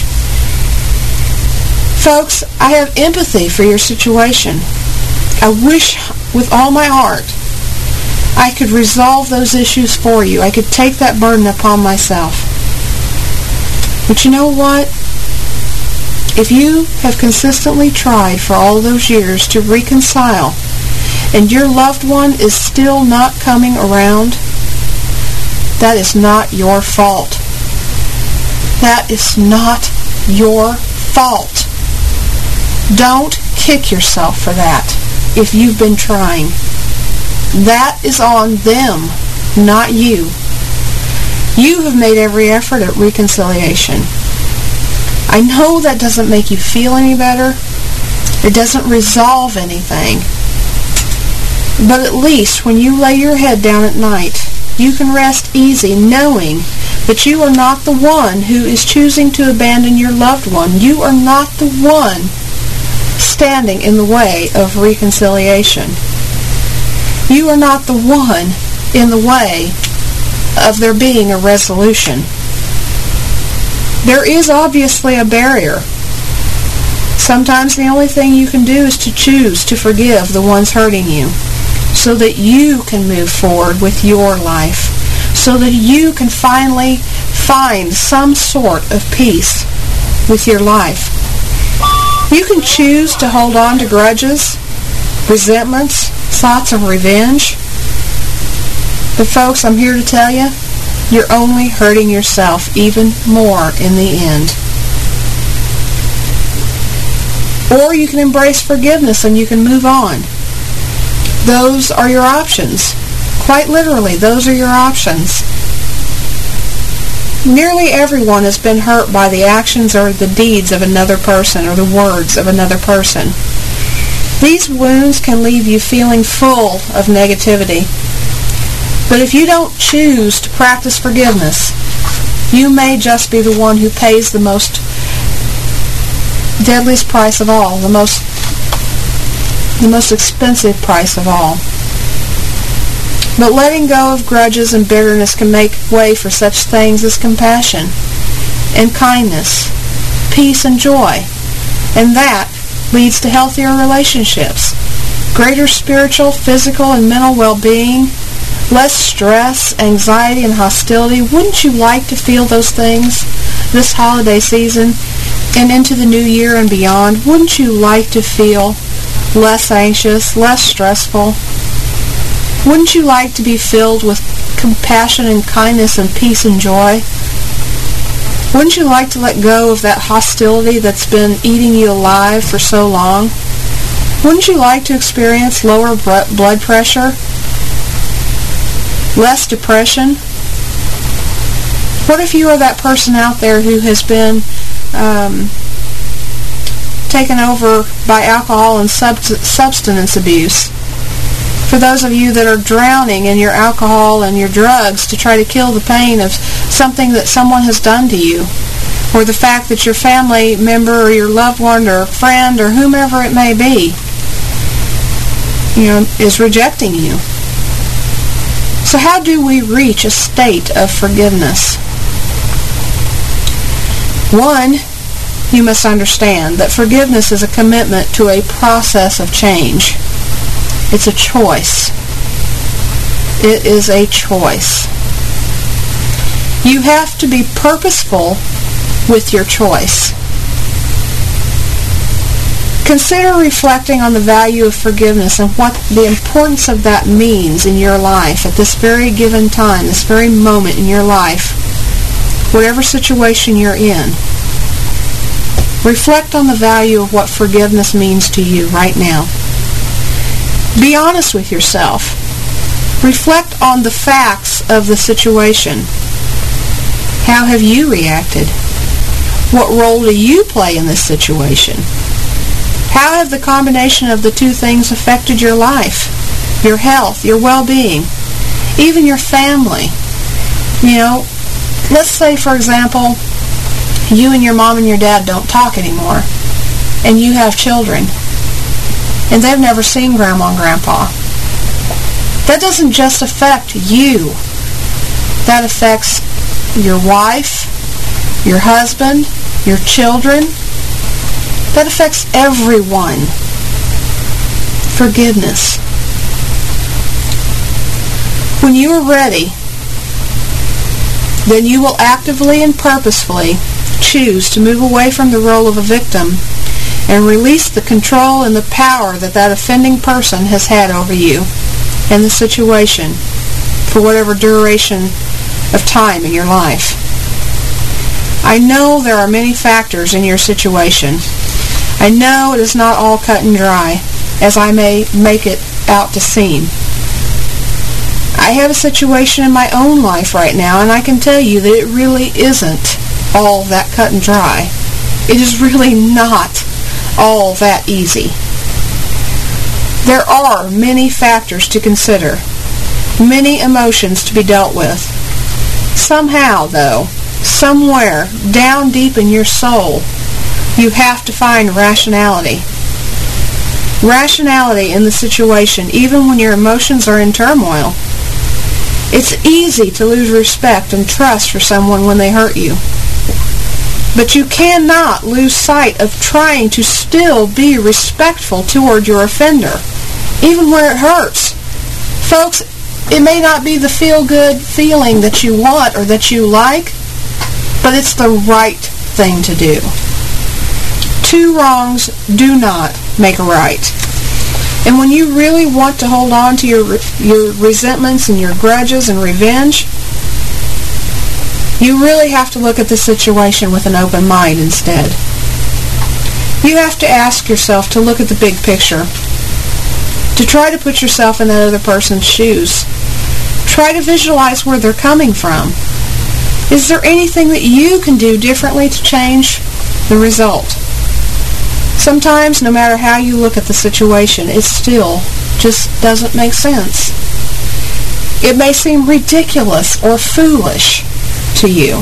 Speaker 4: Folks, I have empathy for your situation. I wish with all my heart I could resolve those issues for you. I could take that burden upon myself. But you know what? If you have consistently tried for all those years to reconcile, and your loved one is still not coming around, that is not your fault. That is not your fault. Don't kick yourself for that if you've been trying. That is on them, not you. You have made every effort at reconciliation. I know that doesn't make you feel any better. It doesn't resolve anything. But at least when you lay your head down at night, you can rest easy knowing that you are not the one who is choosing to abandon your loved one. You are not the one standing in the way of reconciliation. You are not the one in the way of there being a resolution. There is obviously a barrier. Sometimes the only thing you can do is to choose to forgive the ones hurting you, so that you can move forward with your life, so that you can finally find some sort of peace with your life. You can choose to hold on to grudges, resentments, thoughts of revenge. But folks, I'm here to tell you, you're only hurting yourself even more in the end. Or you can embrace forgiveness and you can move on. Those are your options. Quite literally, those are your options. Nearly everyone has been hurt by the actions or the deeds of another person or the words of another person. These wounds can leave you feeling full of negativity. But if you don't choose to practice forgiveness, you may just be the one who pays the most deadliest price of all, the most the most expensive price of all. But letting go of grudges and bitterness can make way for such things as compassion and kindness, peace and joy. And that leads to healthier relationships, greater spiritual, physical, and mental well-being, less stress, anxiety, and hostility. Wouldn't you like to feel those things this holiday season and into the new year and beyond? Wouldn't you like to feel less anxious, less stressful? Wouldn't you like to be filled with compassion and kindness and peace and joy? Wouldn't you like to let go of that hostility that's been eating you alive for so long? Wouldn't you like to experience lower blood pressure, less depression? What if you are that person out there who has been um, taken over by alcohol and sub- substance abuse? For those of you that are drowning in your alcohol and your drugs to try to kill the pain of something that someone has done to you, or the fact that your family member or your loved one or friend or whomever it may be, you know, is rejecting you. So how do we reach a state of forgiveness? One, you must understand that forgiveness is a commitment to a process of change. It's a choice. It is a choice. You have to be purposeful with your choice. Consider reflecting on the value of forgiveness and what the importance of that means in your life at this very given time, this very moment in your life, whatever situation you're in. Reflect on the value of what forgiveness means to you right now. Be honest with yourself. Reflect on the facts of the situation. How have you reacted? What role do you play in this situation? How have the combination of the two things affected your life, your health, your well-being, even your family? You know, let's say, for example, you and your mom and your dad don't talk anymore, and you have children, and they've never seen Grandma and Grandpa. That doesn't just affect you. That affects your wife, your husband, your children. That affects everyone. Forgiveness. When you are ready, then you will actively and purposefully choose to move away from the role of a victim and release the control and the power that that offending person has had over you and the situation for whatever duration of time in your life. I know there are many factors in your situation. I know it is not all cut and dry, as I may make it out to seem. I have a situation in my own life right now, and I can tell you that it really isn't all that cut and dry. It is really not all that easy. There are many factors to consider, many emotions to be dealt with. Somehow, though, somewhere down deep in your soul, you have to find rationality. Rationality in the situation, even when your emotions are in turmoil. It's easy to lose respect and trust for someone when they hurt you. But you cannot lose sight of trying to still be respectful toward your offender, even where it hurts. Folks, it may not be the feel-good feeling that you want or that you like, but it's the right thing to do. Two wrongs do not make a right. And when you really want to hold on to your your resentments and your grudges and revenge, you really have to look at the situation with an open mind instead. You have to ask yourself to look at the big picture, to try to put yourself in that other person's shoes. Try to visualize where they're coming from. Is there anything that you can do differently to change the result? Sometimes, no matter how you look at the situation, it still just doesn't make sense. It may seem ridiculous or foolish to you.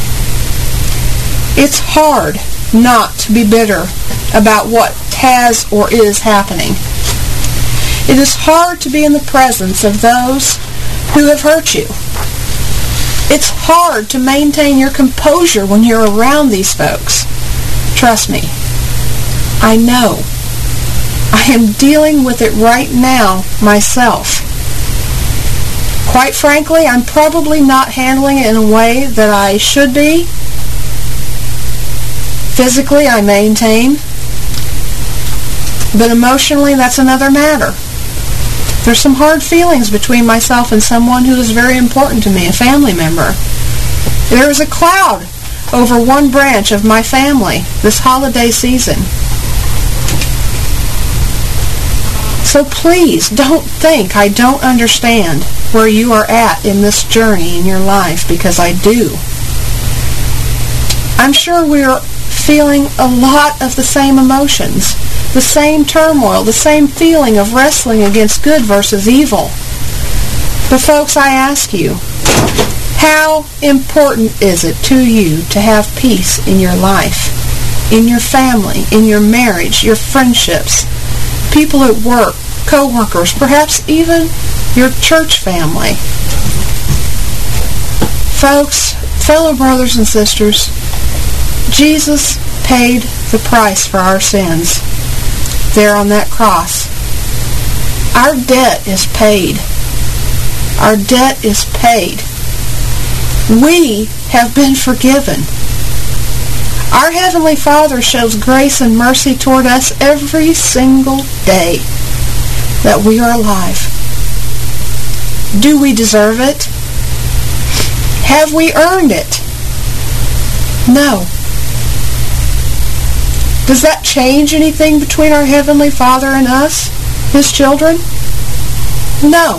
Speaker 4: It's hard not to be bitter about what has or is happening. It is hard to be in the presence of those who have hurt you. It's hard to maintain your composure when you're around these folks. Trust me, I know. I am dealing with it right now myself. Quite frankly, I'm probably not handling it in a way that I should be. Physically, I maintain. But emotionally, that's another matter. There's some hard feelings between myself and someone who is very important to me, a family member. There is a cloud over one branch of my family this holiday season. So please don't think I don't understand where you are at in this journey in your life, because I do. I'm sure we're feeling a lot of the same emotions, the same turmoil, the same feeling of wrestling against good versus evil. But folks, I ask you, how important is it to you to have peace in your life, in your family, in your marriage, your friendships, people at work, co-workers, perhaps even your church family? Folks, fellow brothers and sisters, Jesus paid the price for our sins there on that cross. Our debt is paid. Our debt is paid. We have been forgiven. Our Heavenly Father shows grace and mercy toward us every single day that we are alive. Do we deserve it? Have we earned it? No. Does that change anything between our Heavenly Father and us, His children? No.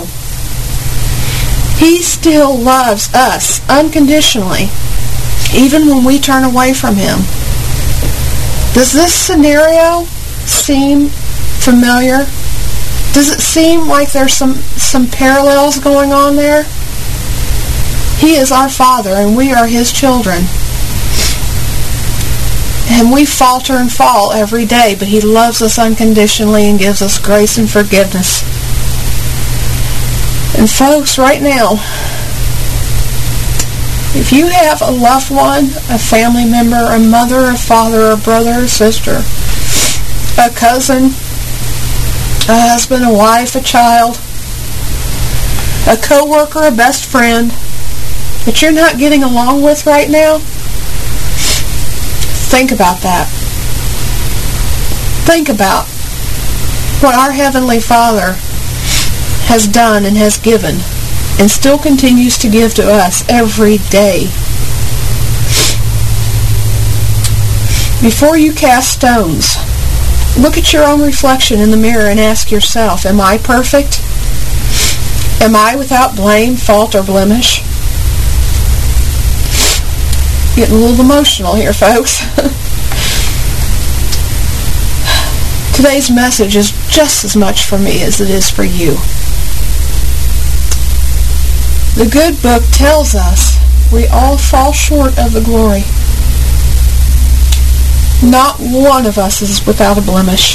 Speaker 4: He still loves us unconditionally, even when we turn away from Him. Does this scenario seem familiar? Does it seem like there's some, some parallels going on there? He is our Father, and we are His children. And we falter and fall every day, but He loves us unconditionally and gives us grace and forgiveness. And folks, right now, if you have a loved one, a family member, a mother, a father, a brother, a sister, a cousin, a husband, a wife, a child, a co-worker, a best friend that you're not getting along with right now, think about that. Think about what our Heavenly Father has done and has given and still continues to give to us every day. Before you cast stones, look at your own reflection in the mirror and ask yourself, am I perfect? Am I without blame, fault, or blemish? Getting a little emotional here, folks. Today's message is just as much for me as it is for you. The good book tells us we all fall short of the glory. Not one of us is without a blemish.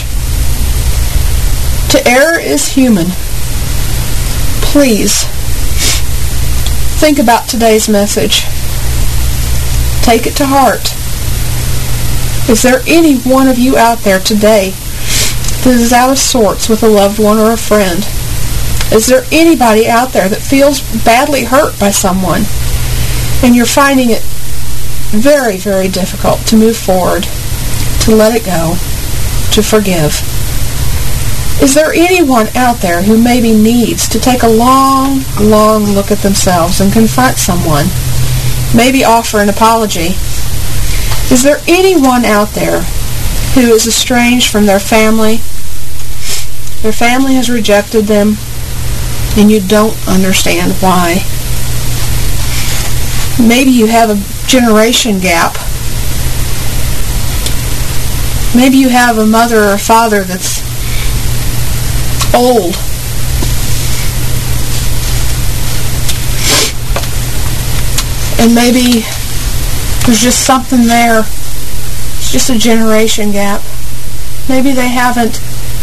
Speaker 4: To err is human. Please, think about today's message. Take it to heart. Is there any one of you out there today that is out of sorts with a loved one or a friend? Is there anybody out there that feels badly hurt by someone and you're finding it very, very difficult to move forward, to let it go, to forgive? Is there anyone out there who maybe needs to take a long, long look at themselves and confront someone? Maybe offer an apology? Is there anyone out there who is estranged from their family? Their family has rejected them, and you don't understand why. Maybe you have a generation gap. Maybe you have a mother or father that's old. And maybe there's just something there. It's just a generation gap. Maybe they haven't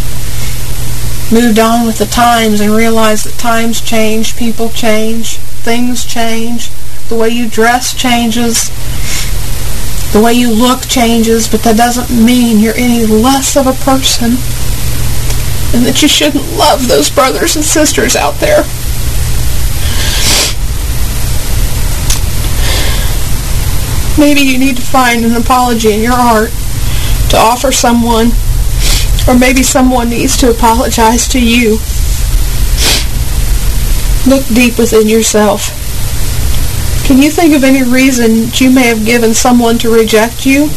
Speaker 4: moved on with the times and realized that times change, people change, things change, the way you dress changes, the way you look changes, but that doesn't mean you're any less of a person, and that you shouldn't love those brothers and sisters out there. Maybe you need to find an apology in your heart to offer someone, or maybe someone needs to apologize to you. Look deep within yourself. Can you think of any reason that you may have given someone to reject you?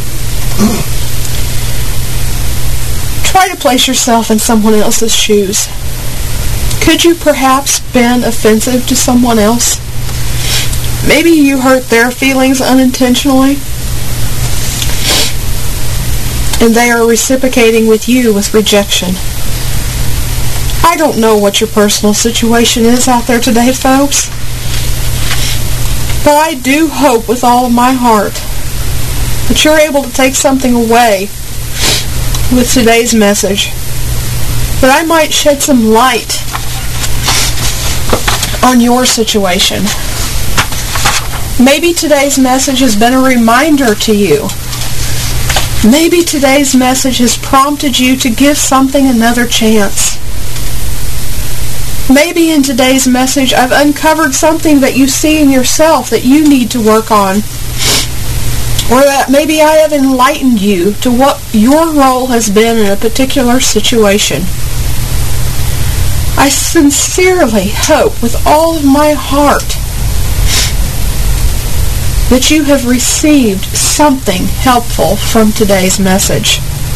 Speaker 4: Try to place yourself in someone else's shoes. Could you perhaps been offensive to someone else? Maybe you hurt their feelings unintentionally, and they are reciprocating with you with rejection. I don't know what your personal situation is out there today, folks, but I do hope with all of my heart that you're able to take something away with today's message, that I might shed some light on your situation. Maybe today's message has been a reminder to you. Maybe today's message has prompted you to give something another chance. Maybe in today's message I've uncovered something that you see in yourself that you need to work on. Or that maybe I have enlightened you to what your role has been in a particular situation. I sincerely hope with all of my heart that you have received something helpful from today's message.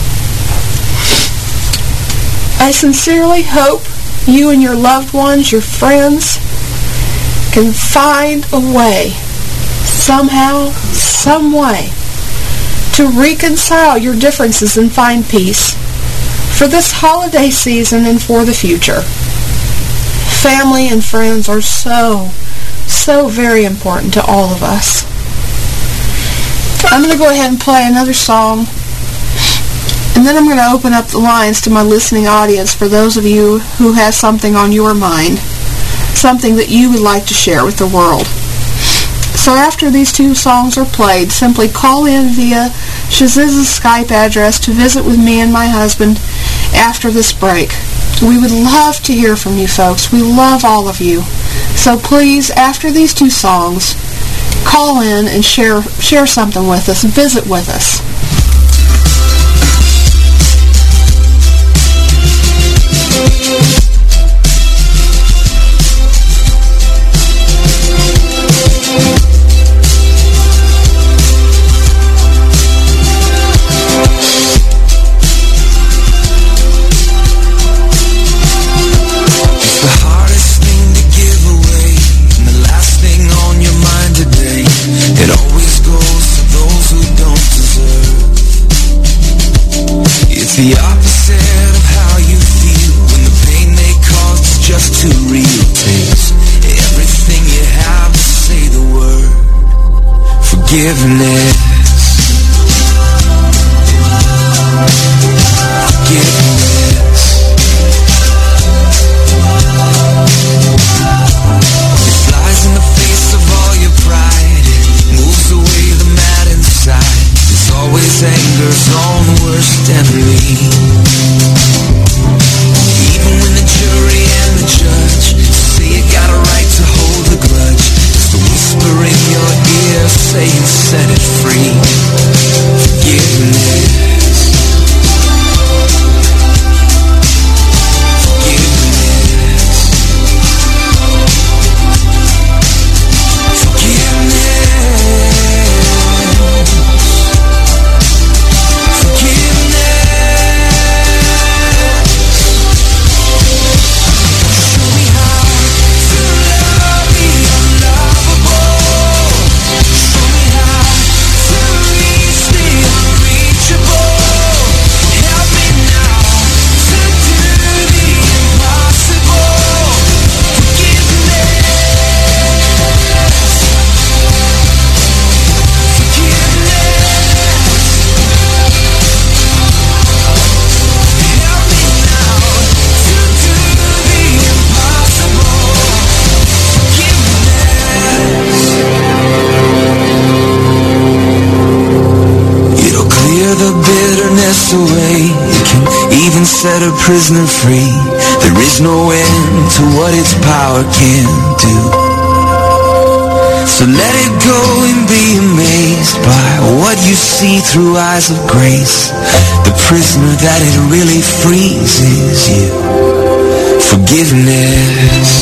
Speaker 4: I sincerely hope you and your loved ones, your friends, can find a way, somehow, some way, to reconcile your differences and find peace for this holiday season and for the future. Family and friends are so, so very important to all of us. I'm going to go ahead and play another song, and then I'm going to open up the lines to my listening audience for those of you who have something on your mind, something that you would like to share with the world. So after these two songs are played, simply call in via Shaziz's Skype address to visit with me and my husband after this break. We would love to hear from you folks. We love all of you. So please, after these two songs, call in and share share something with us. Visit with us.
Speaker 1: The opposite of how you feel when the pain they cause is just too real. Takes everything you have to say the word forgiveness. Forgiveness. It flies in the face of all your pride. It moves away the mad inside. There's always anger's own worst enemy. Even when the jury and the judge say you got a right to hold a grudge, it's the whisper in your ear saying set it free. Forgiveness. set a prisoner free. There is no end to what its power can do. So let it go and be amazed by what you see through eyes of grace. The prisoner that it really frees is you. Forgiveness.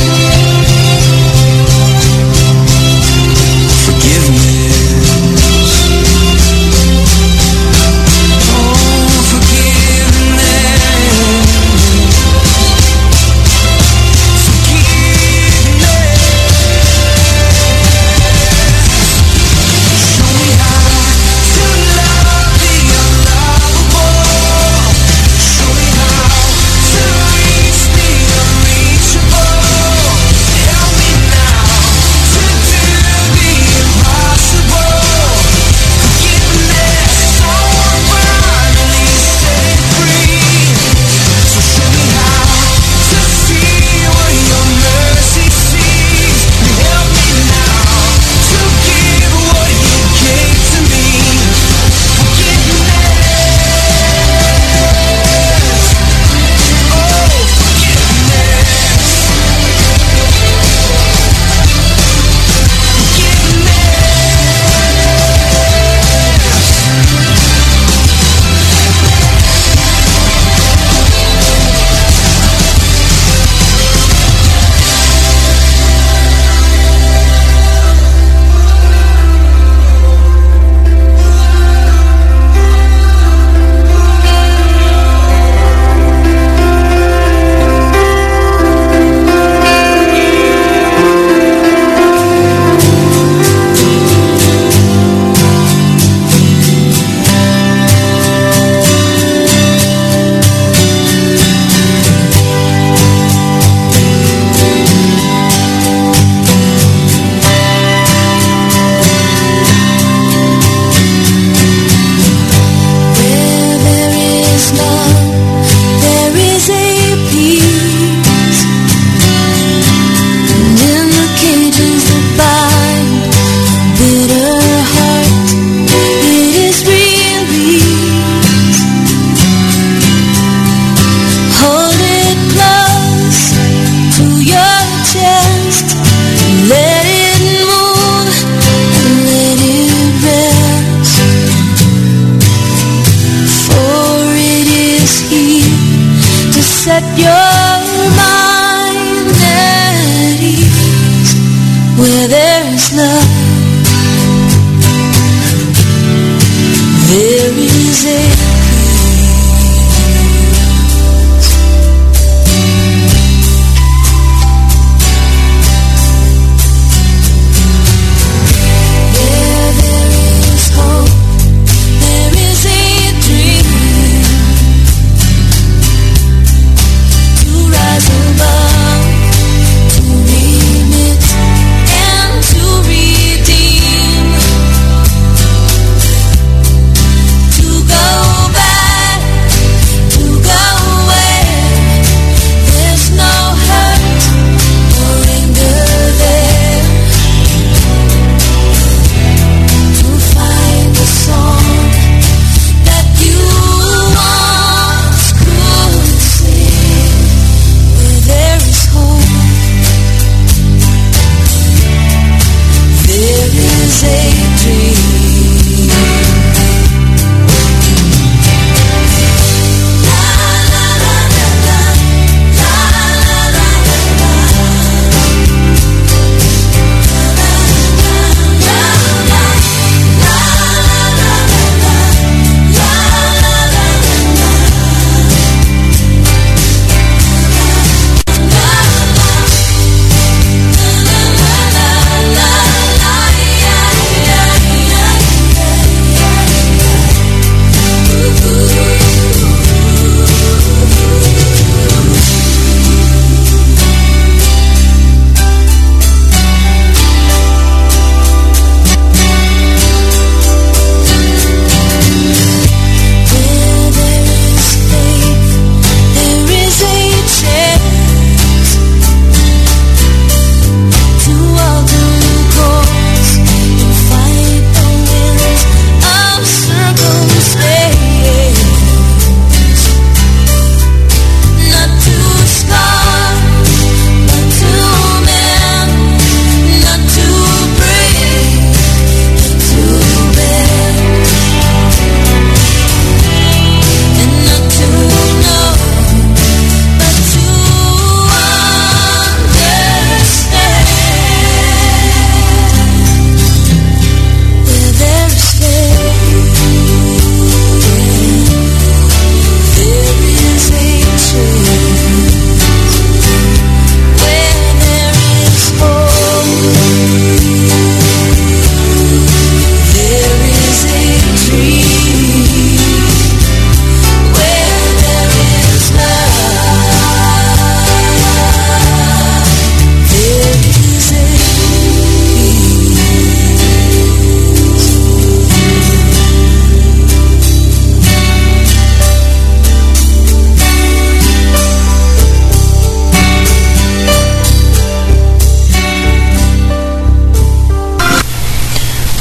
Speaker 8: To go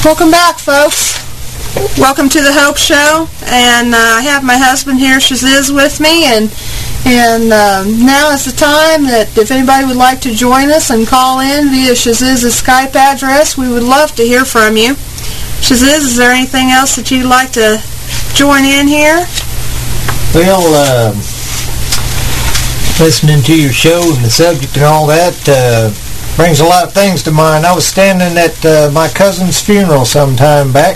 Speaker 4: Welcome back, folks. Welcome to the Hope Show, and uh, I have my husband here, Shaziz, with me, and and um, now is the time that if anybody would like to join us and call in via Shaziz's Skype address, we would love to hear from you. Shaziz, is there anything else that you'd like to join in here?
Speaker 8: Well, uh, listening to your show and the subject and all that uh, brings a lot of things to mind. I was standing at uh, my cousin's funeral some time back,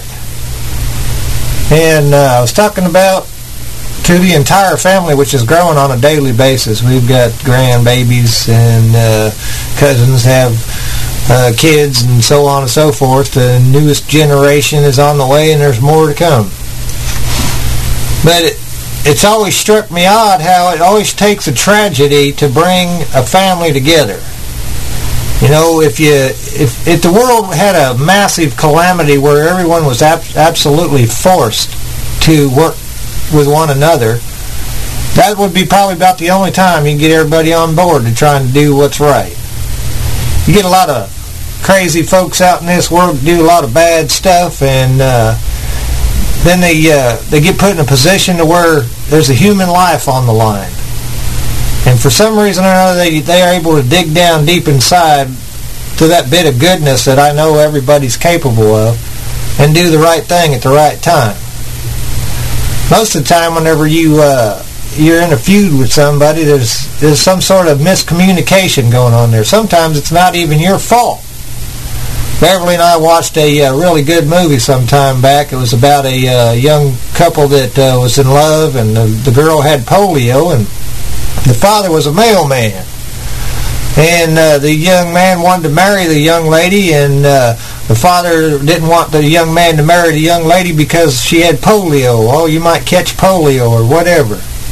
Speaker 8: and uh, I was talking about to the entire family, which is growing on a daily basis. We've got grandbabies, and uh, cousins have uh, kids, and so on and so forth. The newest generation is on the way, and there's more to come. But it, it's always struck me odd how it always takes a tragedy to bring a family together. You know, if you if if the world had a massive calamity where everyone was ab absolutely forced to work with one another, that would be probably about the only time you can get everybody on board to try and do what's right. You get a lot of crazy folks out in this world that do a lot of bad stuff, and uh, then they uh, they get put in a position to where there's a human life on the line. And for some reason or another, they, they are able to dig down deep inside to that bit of goodness that I know everybody's capable of and do the right thing at the right time. Most of the time, whenever you, uh, you're in a feud with somebody, there's, there's some sort of miscommunication going on there. Sometimes it's not even your fault. Beverly and I watched a uh, really good movie some time back. It was about a uh, young couple that uh, was in love, and the, the girl had polio, and the father was a mailman. And uh, the young man wanted to marry the young lady, and uh, the father didn't want the young man to marry the young lady because she had polio. Oh, you might catch polio or whatever.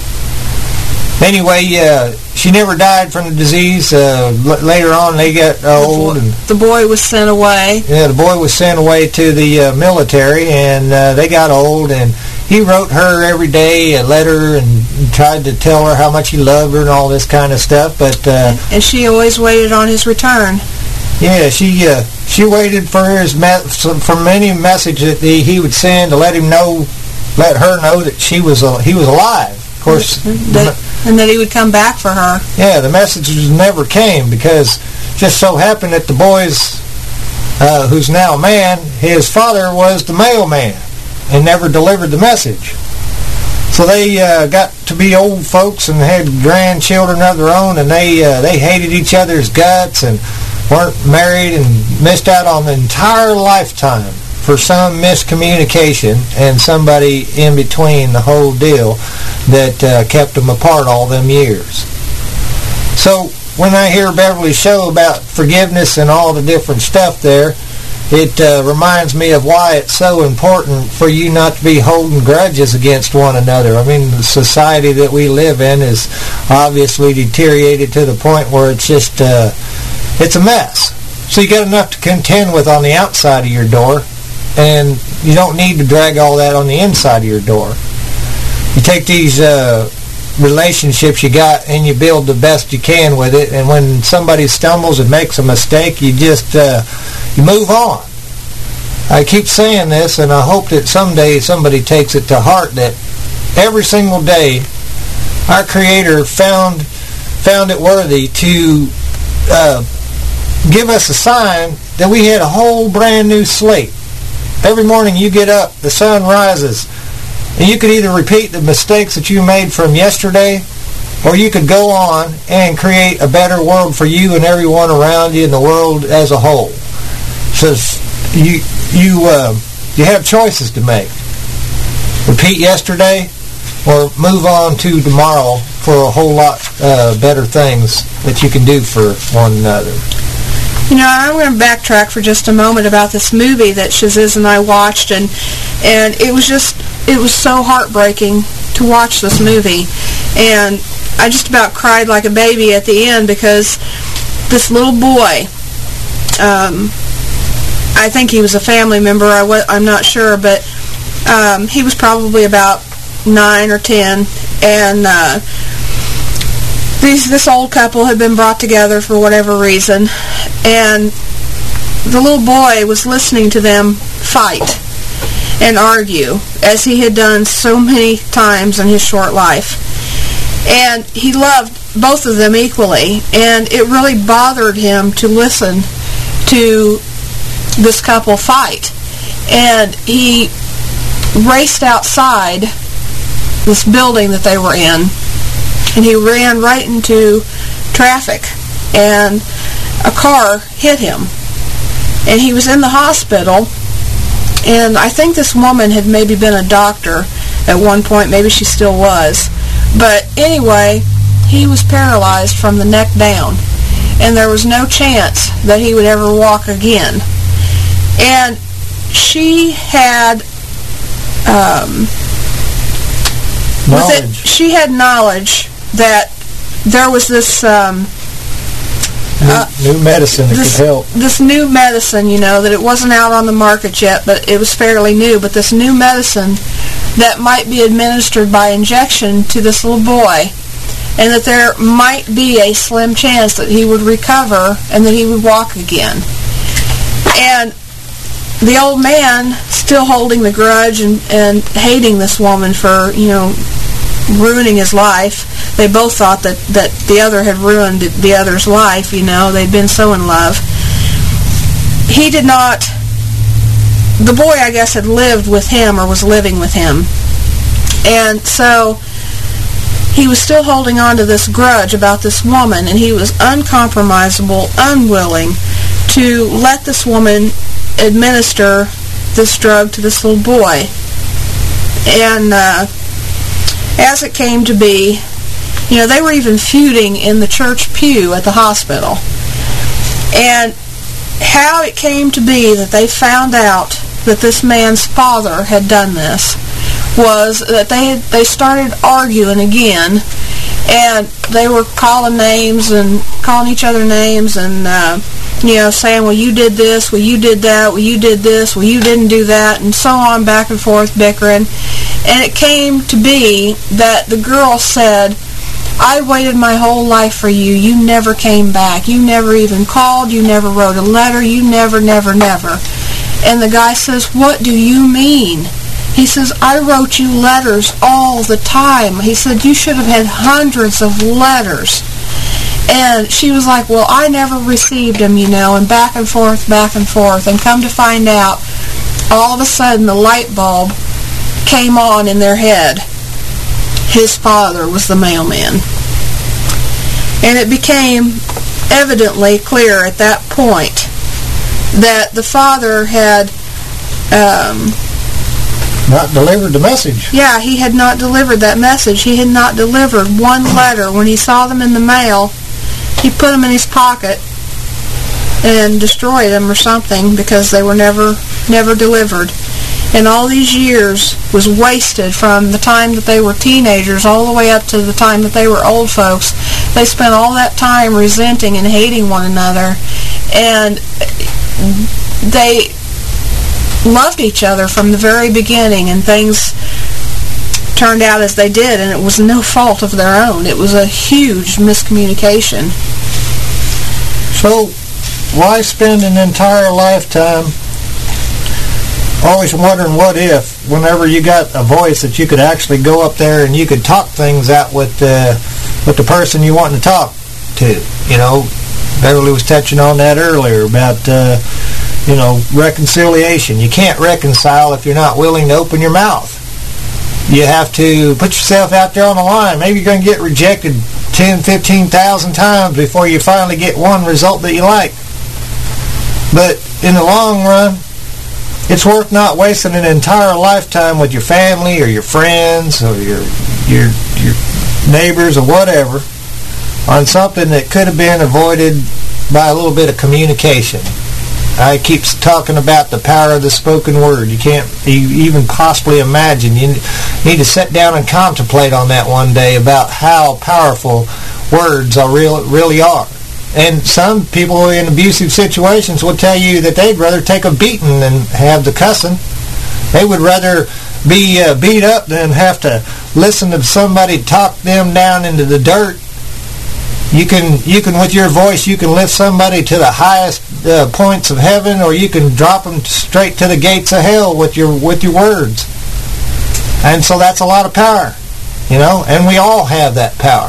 Speaker 8: Anyway, uh, she never died from the disease. Uh, later on, they got uh, old. And
Speaker 4: the boy was sent away.
Speaker 8: Yeah, the boy was sent away to the uh, military, and uh, they got old, and he wrote her every day a letter and tried to tell her how much he loved her and all this kind of stuff. But uh,
Speaker 4: and she always waited on his return.
Speaker 8: Yeah, she uh, she waited for his me from any message that he, he would send to let him know, let her know that she was uh, he was alive. Of course,
Speaker 4: that, and that he would come back for her.
Speaker 8: Yeah, the messages never came because just so happened that the boy's, uh, who's now a man, his father was the mailman and never delivered the message. So they uh, got to be old folks and had grandchildren of their own, and they uh, they hated each other's guts and weren't married and missed out on the entire lifetime for some miscommunication and somebody in between the whole deal that uh, kept them apart all them years. So when I hear Beverly's show about forgiveness and all the different stuff there, it uh, reminds me of why it's so important for you not to be holding grudges against one another. I mean, the society that we live in is obviously deteriorated to the point where it's just, uh, it's a mess. So you got enough to contend with on the outside of your door, and you don't need to drag all that on the inside of your door. You take these uh, relationships you got and you build the best you can with it, and when somebody stumbles and makes a mistake, you just uh, you move on. I keep saying this, and I hope that someday somebody takes it to heart, that every single day our Creator found found it worthy to uh, give us a sign that we had a whole brand new slate. Every morning you get up, the sun rises, and you could either repeat the mistakes that you made from yesterday, or you could go on and create a better world for you and everyone around you and the world as a whole. So you you uh, you have choices to make. Repeat yesterday, or move on to tomorrow for a whole lot uh, better things that you can do for one another.
Speaker 4: You know, I'm going to backtrack for just a moment about this movie that Shaziz and I watched, and and it was just, it was so heartbreaking to watch this movie, and I just about cried like a baby at the end because this little boy, um, I think he was a family member, I w I'm not sure, but um, he was probably about nine or ten, and uh, These, this old couple had been brought together for whatever reason, and the little boy was listening to them fight and argue, as he had done so many times in his short life. And he loved both of them equally, and it really bothered him to listen to this couple fight. And he raced outside this building that they were in, and he ran right into traffic, and a car hit him. And he was in the hospital, and I think this woman had maybe been a doctor at one point, maybe she still was. But anyway, he was paralyzed from the neck down, and there was no chance that he would ever walk again. And she had um,
Speaker 8: knowledge.
Speaker 4: With it, she had knowledge that there was this um,
Speaker 8: new,
Speaker 4: uh,
Speaker 8: new medicine that
Speaker 4: this,
Speaker 8: could help.
Speaker 4: This new medicine, you know, that it wasn't out on the market yet, but it was fairly new. But this new medicine that might be administered by injection to this little boy, and that there might be a slim chance that he would recover and that he would walk again. And the old man, still holding the grudge and, and hating this woman for, you know, ruining his life. They both thought that, that the other had ruined the other's life, you know. They'd been so in love. He did not... The boy, I guess, had lived with him or was living with him. And so he was still holding on to this grudge about this woman, and he was uncompromisable, unwilling to let this woman administer this drug to this little boy. And uh, as it came to be, you know, they were even feuding in the church pew at the hospital. And how it came to be that they found out that this man's father had done this was that they had, they started arguing again, and they were calling names and calling each other names and uh, you know, saying, well, you did this, well, you did that, well, you did this, well, you didn't do that, and so on, back and forth, bickering. And it came to be that the girl said, I waited my whole life for you. You never came back. You never even called. You never wrote a letter. You never, never, never. And the guy says, what do you mean? He says, I wrote you letters all the time. He said, you should have had hundreds of letters. And she was like, well, I never received them, you know, and back and forth, back and forth. And come to find out, all of a sudden the light bulb came on in their head. His father was the mailman. And it became evidently clear at that point that the father had um,
Speaker 8: not delivered the message.
Speaker 4: Yeah, he had not delivered that message. He had not delivered one letter. When he saw them in the mail, he put them in his pocket and destroyed them or something, because they were never never delivered. And all these years was wasted from the time that they were teenagers all the way up to the time that they were old folks. They spent all that time resenting and hating one another, and they loved each other from the very beginning, and things turned out as they did, and it was no fault of their own. It was a huge miscommunication.
Speaker 8: So, why spend an entire lifetime always wondering what if, whenever you got a voice that you could actually go up there and you could talk things out with uh, with the person you want to talk to? You know, Beverly was touching on that earlier about, uh, you know, reconciliation. You can't reconcile if you're not willing to open your mouth. You have to put yourself out there on the line. Maybe you're going to get rejected ten, fifteen thousand times before you finally get one result that you like. But in the long run, it's worth not wasting an entire lifetime with your family or your friends or your your your neighbors or whatever on something that could have been avoided by a little bit of communication. I keep talking about the power of the spoken word. You can't even possibly imagine. You need to sit down and contemplate on that one day about how powerful words are real, really are. And some people in abusive situations will tell you that they'd rather take a beating than have the cussing. They would rather be uh, beat up than have to listen to somebody talk them down into the dirt. You can, you can with your voice, you can lift somebody to the highest uh, points of heaven, or you can drop them straight to the gates of hell with your with your words. And so that's a lot of power, you know, and we all have that power.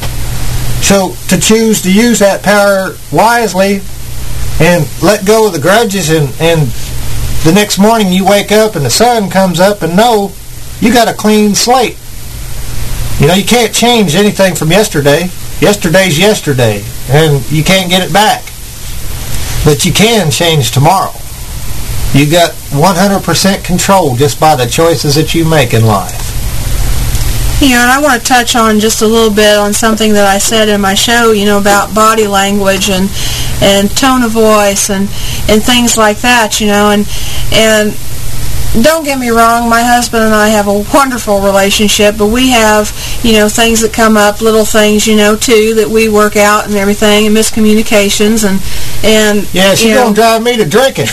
Speaker 8: So to choose to use that power wisely and let go of the grudges, and, and the next morning you wake up and the sun comes up and know you got a clean slate. You know, you can't change anything from yesterday. Yesterday's yesterday, and you can't get it back. But you can change tomorrow. You got one hundred percent control just by the choices that you make in life.
Speaker 4: You know, and I want to touch on just a little bit on something that I said in my show, you know, about body language and and tone of voice and, and things like that, you know, and and don't get me wrong, my husband and I have a wonderful relationship, but we have, you know, things that come up, little things, you know, too, that we work out and everything, and miscommunications, and, and
Speaker 8: yeah, she's going to drive me to drinking.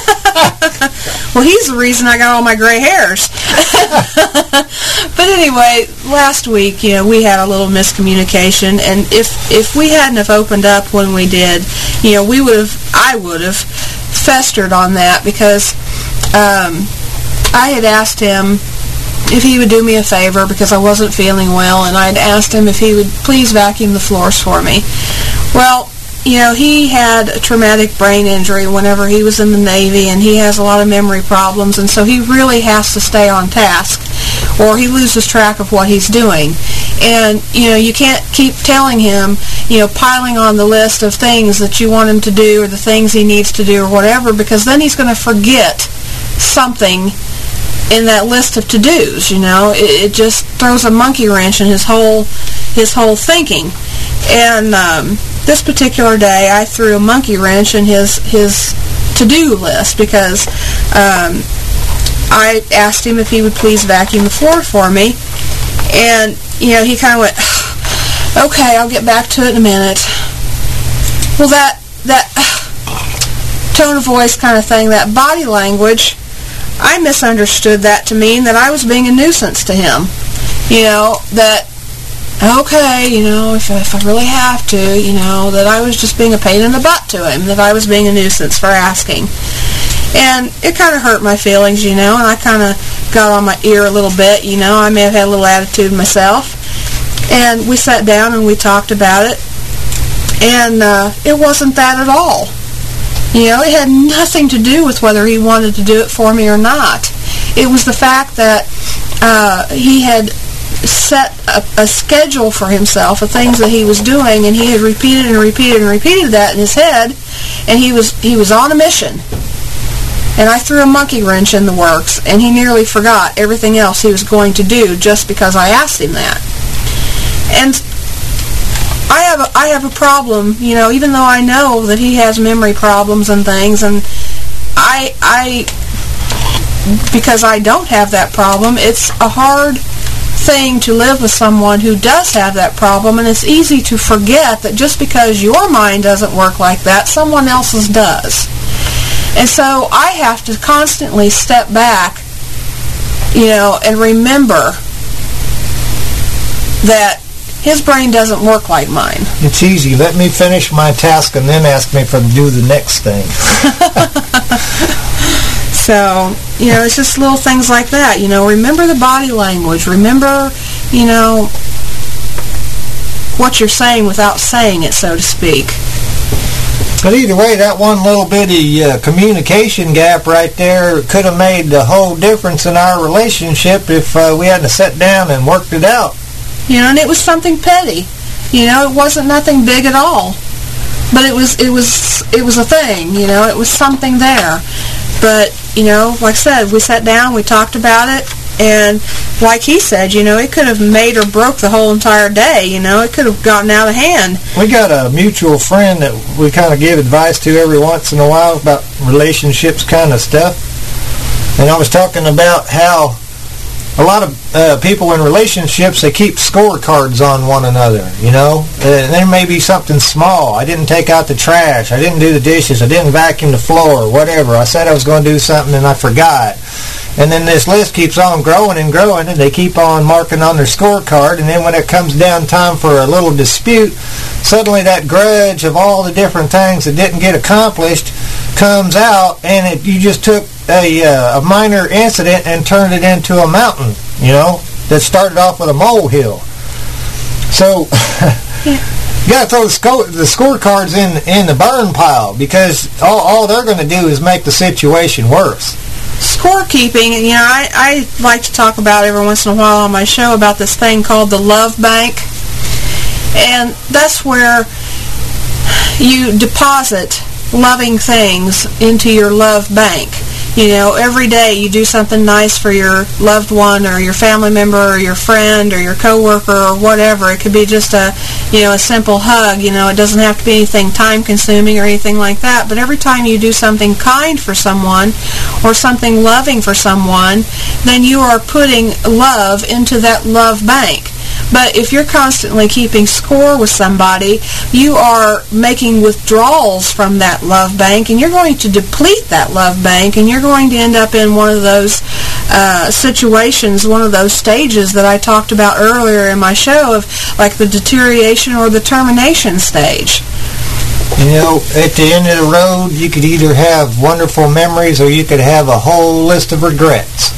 Speaker 4: Well, he's the reason I got all my gray hairs. But anyway, last week, you know, we had a little miscommunication, and if if we hadn't have opened up when we did, you know, we would have, I would have festered on that, because um, I had asked him if he would do me a favor because I wasn't feeling well, and I'd asked him if he would please vacuum the floors for me. Well, you know, he had a traumatic brain injury whenever he was in the Navy, and he has a lot of memory problems, and so he really has to stay on task, or he loses track of what he's doing. And, you know, you can't keep telling him, you know, piling on the list of things that you want him to do, or the things he needs to do, or whatever, because then he's going to forget something in that list of to-dos, you know. It, it just throws a monkey wrench in his whole, his whole thinking. And um, this particular day, I threw a monkey wrench in his his to-do list, because um, I asked him if he would please vacuum the floor for me, and you know, he kind of went, "Okay, I'll get back to it in a minute." Well, that that tone of voice kind of thing, that body language, I misunderstood that to mean that I was being a nuisance to him. You know, that, okay, you know, if, if I really have to, you know, that I was just being a pain in the butt to him, that I was being a nuisance for asking. And it kind of hurt my feelings, you know, and I kind of got on my ear a little bit, you know. I may have had a little attitude myself. And we sat down and we talked about it, and uh, it wasn't that at all. You know, it had nothing to do with whether he wanted to do it for me or not. It was the fact that uh, he had set a, a schedule for himself of things that he was doing, and he had repeated and repeated and repeated that in his head, and he was he was on a mission. And I threw a monkey wrench in the works, and he nearly forgot everything else he was going to do just because I asked him that. And I have a, I have a problem, you know, even though I know that he has memory problems and things, and I I because I don't have that problem, it's a hard thing to live with someone who does have that problem, and it's easy to forget that just because your mind doesn't work like that, someone else's does. And so I have to constantly step back, you know, and remember that his brain doesn't work like mine.
Speaker 8: It's easy. Let me finish my task and then ask me for to do the next thing.
Speaker 4: So, you know, it's just little things like that. You know, remember the body language. Remember, you know, what you're saying without saying it, so to speak.
Speaker 8: But either way, that one little bitty uh, communication gap right there could have made the whole difference in our relationship if uh, we hadn't sat down and worked it out.
Speaker 4: You know, and it was something petty. You know, it wasn't nothing big at all. But it was, it was, it was a thing, you know, it was something there. But, you know, like I said, we sat down, we talked about it, and like he said, you know, it could have made or broke the whole entire day, you know, it could have gotten out of hand.
Speaker 8: We got a mutual friend that we kind of give advice to every once in a while about relationships kind of stuff. And I was talking about how a lot of uh, people in relationships, they keep scorecards on one another, you know. Uh, there may be something small. I didn't take out the trash. I didn't do the dishes. I didn't vacuum the floor, whatever. I said I was going to do something and I forgot. And then this list keeps on growing and growing, and they keep on marking on their scorecard. And then when it comes down time for a little dispute, suddenly that grudge of all the different things that didn't get accomplished comes out, and it, you just took a, uh, a minor incident and turned it into a mountain, you know, that started off with a molehill. So yeah. You got to throw the, sco- the scorecards in in the burn pile, because all, all they're going to do is make the situation worse.
Speaker 4: Scorekeeping, you know, I, I like to talk about every once in a while on my show about this thing called the love bank. And that's where you deposit loving things into your love bank. You know, every day you do something nice for your loved one or your family member or your friend or your coworker or whatever. It could be just a, you know, a simple hug. You know, it doesn't have to be anything time-consuming or anything like that. But every time you do something kind for someone or something loving for someone, then you are putting love into that love bank. But if you're constantly keeping score with somebody, you are making withdrawals from that love bank, and you're going to deplete that love bank, and you're going to end up in one of those uh, situations, one of those stages that I talked about earlier in my show of like the deterioration or the termination stage.
Speaker 8: You know, at the end of the road, you could either have wonderful memories or you could have a whole list of regrets.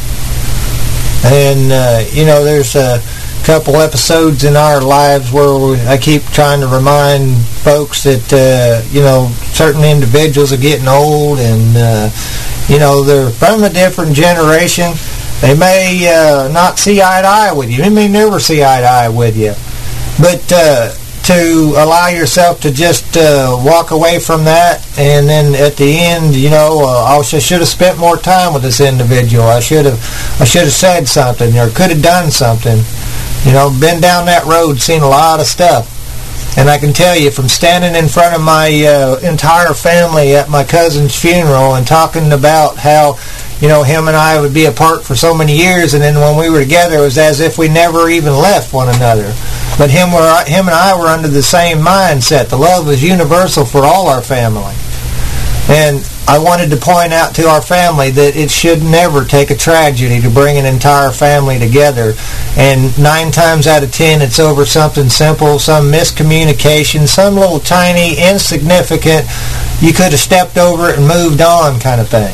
Speaker 8: And, uh, you know, there's a couple episodes in our lives where we, I keep trying to remind folks that, uh, you know, certain individuals are getting old and, uh, you know, they're from a different generation. They may uh, not see eye to eye with you. They may never see eye to eye with you. But uh, to allow yourself to just uh, walk away from that, and then at the end, you know, uh, I should have spent more time with this individual. I should have, I should have said something or could have done something. You know, been down that road, seen a lot of stuff. And I can tell you, from standing in front of my uh, entire family at my cousin's funeral and talking about how, you know, him and I would be apart for so many years, and then when we were together, it was as if we never even left one another. But him, were, him and I were under the same mindset. The love was universal for all our family. And I wanted to point out to our family that it should never take a tragedy to bring an entire family together. And nine times out of ten, it's over something simple, some miscommunication, some little tiny, insignificant, you could have stepped over it and moved on kind of thing.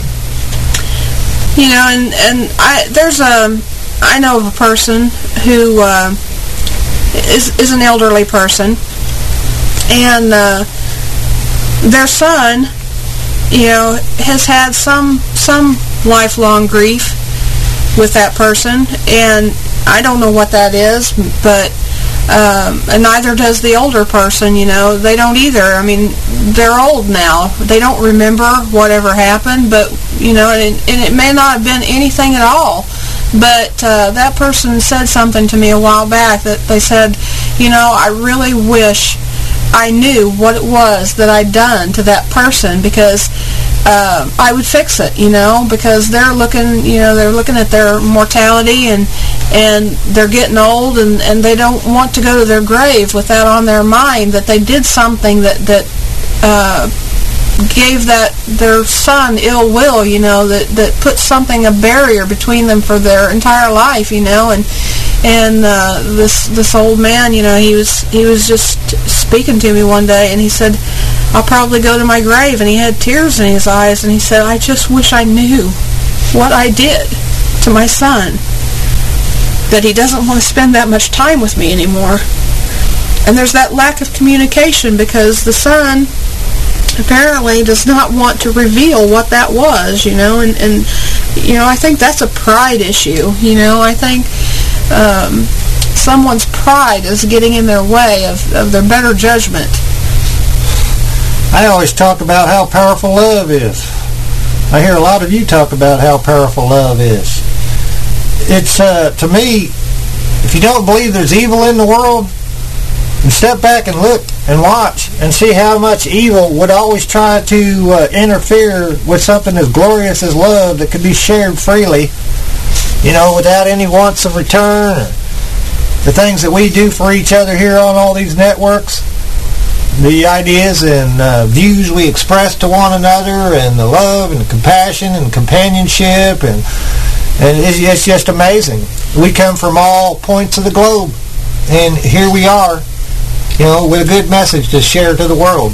Speaker 4: You know, and, and I there's a, I know of a person who uh, is, is an elderly person, and uh, their son, you know, has had some some lifelong grief with that person, and I don't know what that is, but um, and neither does the older person. You know, they don't either. I mean, they're old now. They don't remember whatever happened, but you know, and it, and it may not have been anything at all. But uh, that person said something to me a while back that they said, you know, I really wish I knew what it was that I'd done to that person, because uh, I would fix it, you know, because they're looking, you know, they're looking at their mortality, and and they're getting old, and, and they don't want to go to their grave with that on their mind, that they did something that, that uh, gave that their son ill will, you know, that, that put something, a barrier between them for their entire life, you know, and And uh, this this old man, you know, he was he was just speaking to me one day, and he said, "I'll probably go to my grave," and he had tears in his eyes, and he said, "I just wish I knew what I did to my son, that he doesn't want to spend that much time with me anymore." And there's that lack of communication, because the son apparently does not want to reveal what that was, you know, and, and you know, I think that's a pride issue, you know, I think Um, someone's pride is getting in their way of, of their better judgment.
Speaker 8: I always talk about how powerful love is. I hear a lot of you talk about how powerful love is. It's, uh, to me, if you don't believe there's evil in the world, then step back and look and watch and see how much evil would always try to uh, interfere with something as glorious as love that could be shared freely, you know, without any wants of return, or the things that we do for each other here on all these networks, the ideas and uh, views we express to one another, and the love and the compassion and companionship, and And it's, it's just amazing. We come from all points of the globe, and here we are, you know, with a good message to share to the world.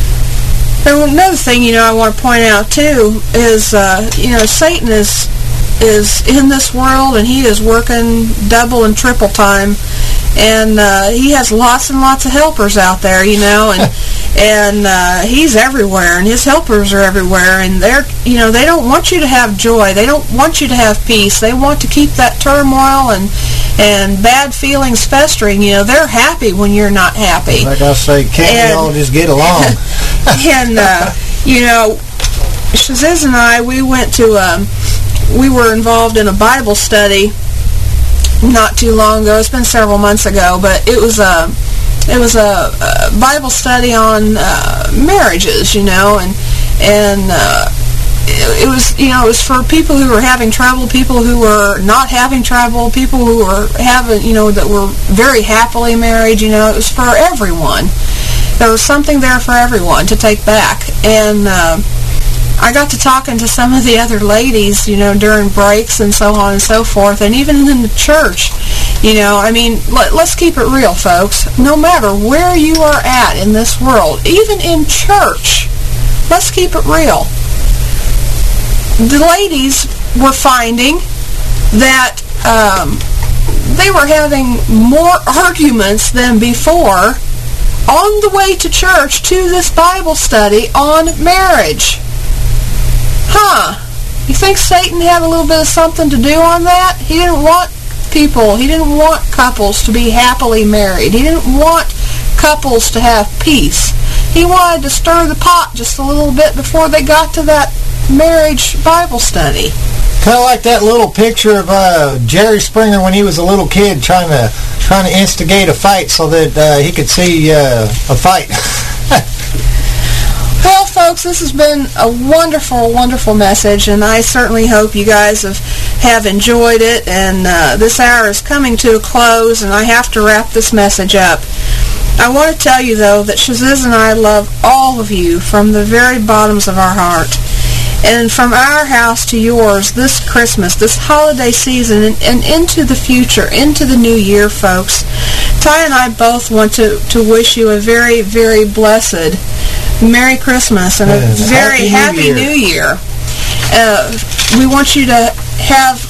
Speaker 4: And another thing, you know, I want to point out too is, uh, you know, Satan is is in this world, and he is working double and triple time, and uh, he has lots and lots of helpers out there, you know, and and uh, he's everywhere, and his helpers are everywhere, and they're, you know, they don't want you to have joy, they don't want you to have peace, they want to keep that turmoil and and bad feelings festering. You know, they're happy when you're not happy.
Speaker 8: Like I say, can't
Speaker 4: and,
Speaker 8: we all just get along?
Speaker 4: and uh, you know, Shaziz and I, we went to um, we were involved in a Bible study not too long ago. It's been several months ago, but it was a it was a, a Bible study on uh, marriages, you know, and and uh, it, it was you know it was for people who were having trouble, people who were not having trouble, people who were having you know that were very happily married. You know, it was for everyone. There was something there for everyone to take back, and uh, I got to talking to some of the other ladies, you know, during breaks and so on and so forth, and even in the church, you know, I mean, let, let's keep it real, folks. No matter where you are at in this world, even in church, let's keep it real. The ladies were finding that um, they were having more arguments than before on the way to church to this Bible study on marriage. Huh. You think Satan had a little bit of something to do on that? He didn't want people, he didn't want couples to be happily married. He didn't want couples to have peace. He wanted to stir the pot just a little bit before they got to that marriage Bible study.
Speaker 8: Kind of like that little picture of uh, Jerry Springer when he was a little kid trying to trying to instigate a fight so that uh, he could see uh, a fight.
Speaker 4: Well, folks, this has been a wonderful, wonderful message, and I certainly hope you guys have, have enjoyed it, and uh, this hour is coming to a close, and I have to wrap this message up. I want to tell you, though, that Shaziz and I love all of you from the very bottoms of our heart. And from our house to yours this Christmas, this holiday season, and, and into the future, into the new year, folks, Ty and I both want to, to wish you a very, very blessed Merry Christmas and a
Speaker 8: and
Speaker 4: very
Speaker 8: Happy
Speaker 4: Happy
Speaker 8: New
Speaker 4: New Year. Uh, we want you to have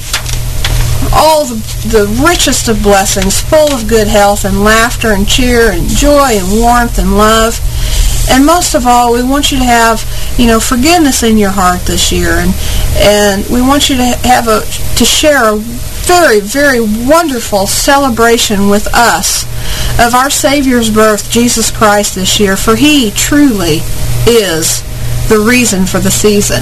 Speaker 4: all the, the richest of blessings, full of good health and laughter and cheer and joy and warmth and love. And most of all, we want you to have, you know, forgiveness in your heart this year, and and we want you to have a to share a very, very wonderful celebration with us of our Savior's birth, Jesus Christ, this year, for He truly is the reason for the season.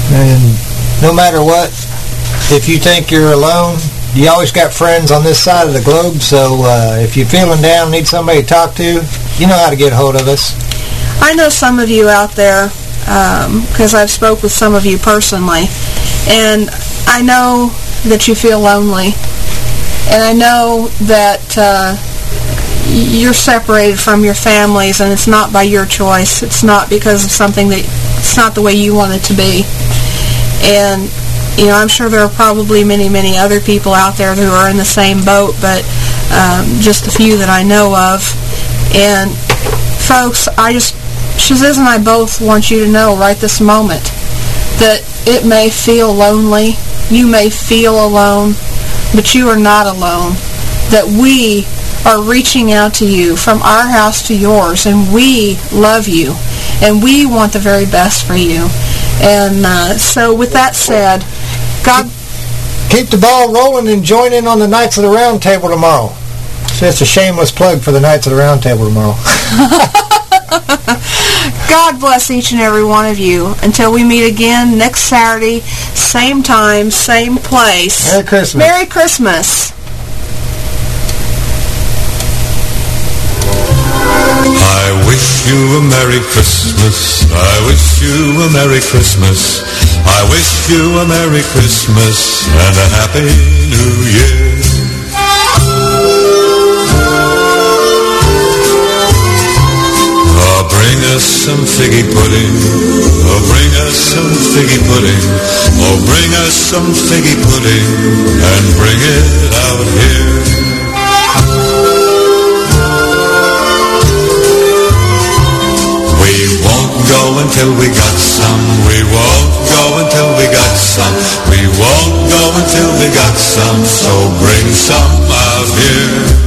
Speaker 8: And no matter what, if you think you're alone, you always got friends on this side of the globe, so uh, if you're feeling down, need somebody to talk to, you know how to get a hold of us.
Speaker 4: I know some of you out there, because um, I've spoke with some of you personally, and I know that you feel lonely, and I know that uh, you're separated from your families, and it's not by your choice. It's not because of something that, it's not the way you want it to be. And, you know, I'm sure there are probably many, many other people out there who are in the same boat, but um, just a few that I know of. And, folks, I just, Shaziz and I both want you to know right this moment that it may feel lonely, you may feel alone, but you are not alone. That we are reaching out to you from our house to yours, and we love you, and we want the very best for you. And uh, so with that said, God...
Speaker 8: Keep the ball rolling and join in on the Knights of the Round Table tomorrow. It's just a shameless plug for the Knights of the Round Table tomorrow.
Speaker 4: God bless each and every one of you. Until we meet again next Saturday, same time, same place.
Speaker 8: Merry Christmas.
Speaker 4: Merry Christmas.
Speaker 3: I wish you a Merry Christmas. I wish you a Merry Christmas. I wish you a Merry Christmas and a Happy New Year. Oh, bring us some figgy pudding. Oh, bring us some figgy pudding. Oh, bring us some figgy pudding and bring it out here. We won't go until we got some. We won't go until we got some. We won't go until we got some. So bring some out here.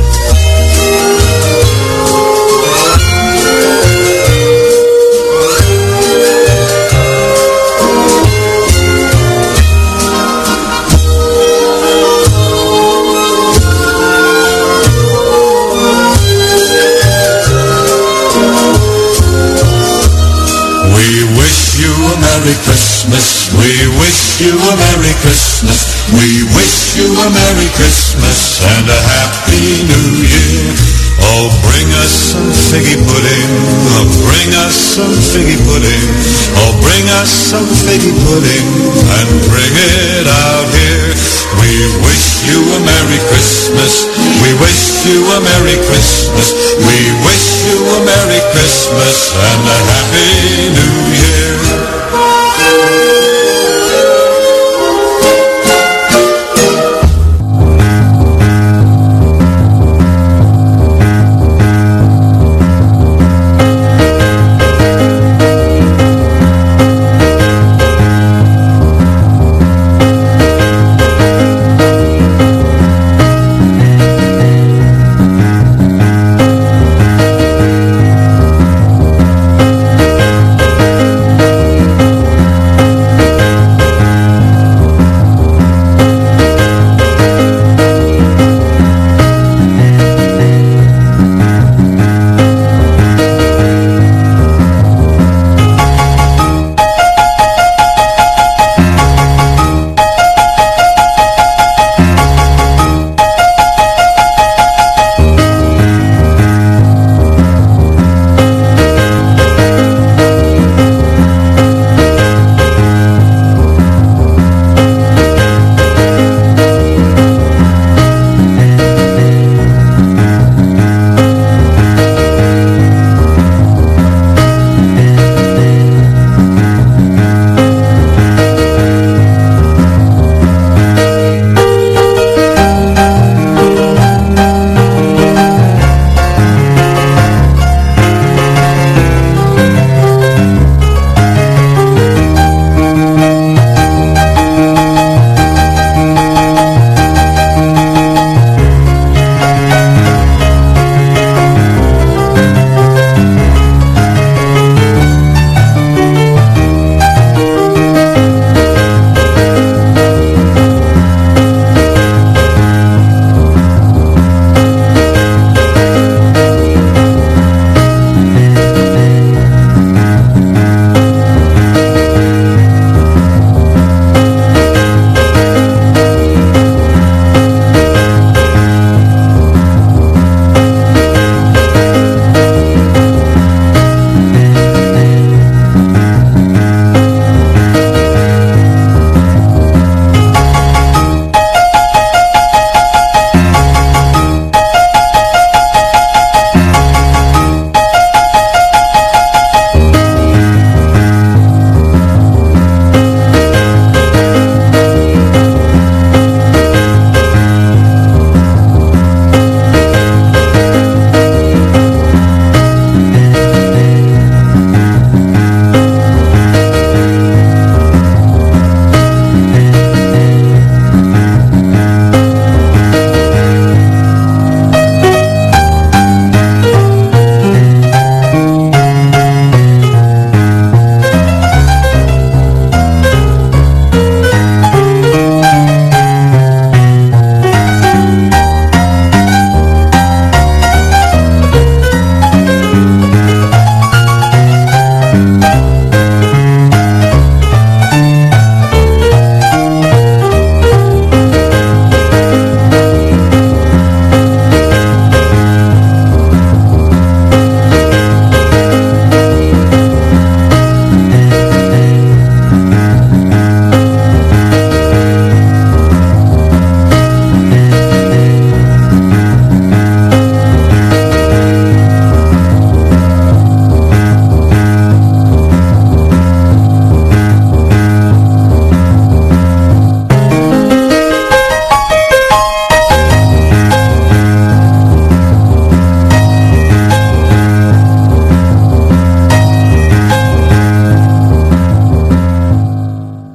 Speaker 3: Merry Christmas, we wish you a Merry Christmas, we wish you a Merry Christmas and a Happy New Year. Oh, bring us some figgy pudding, oh, bring us some figgy pudding, oh, bring us some figgy pudding and bring it out here. We wish you a Merry Christmas, we wish you a Merry Christmas, we wish you a Merry Christmas and a Happy New Year.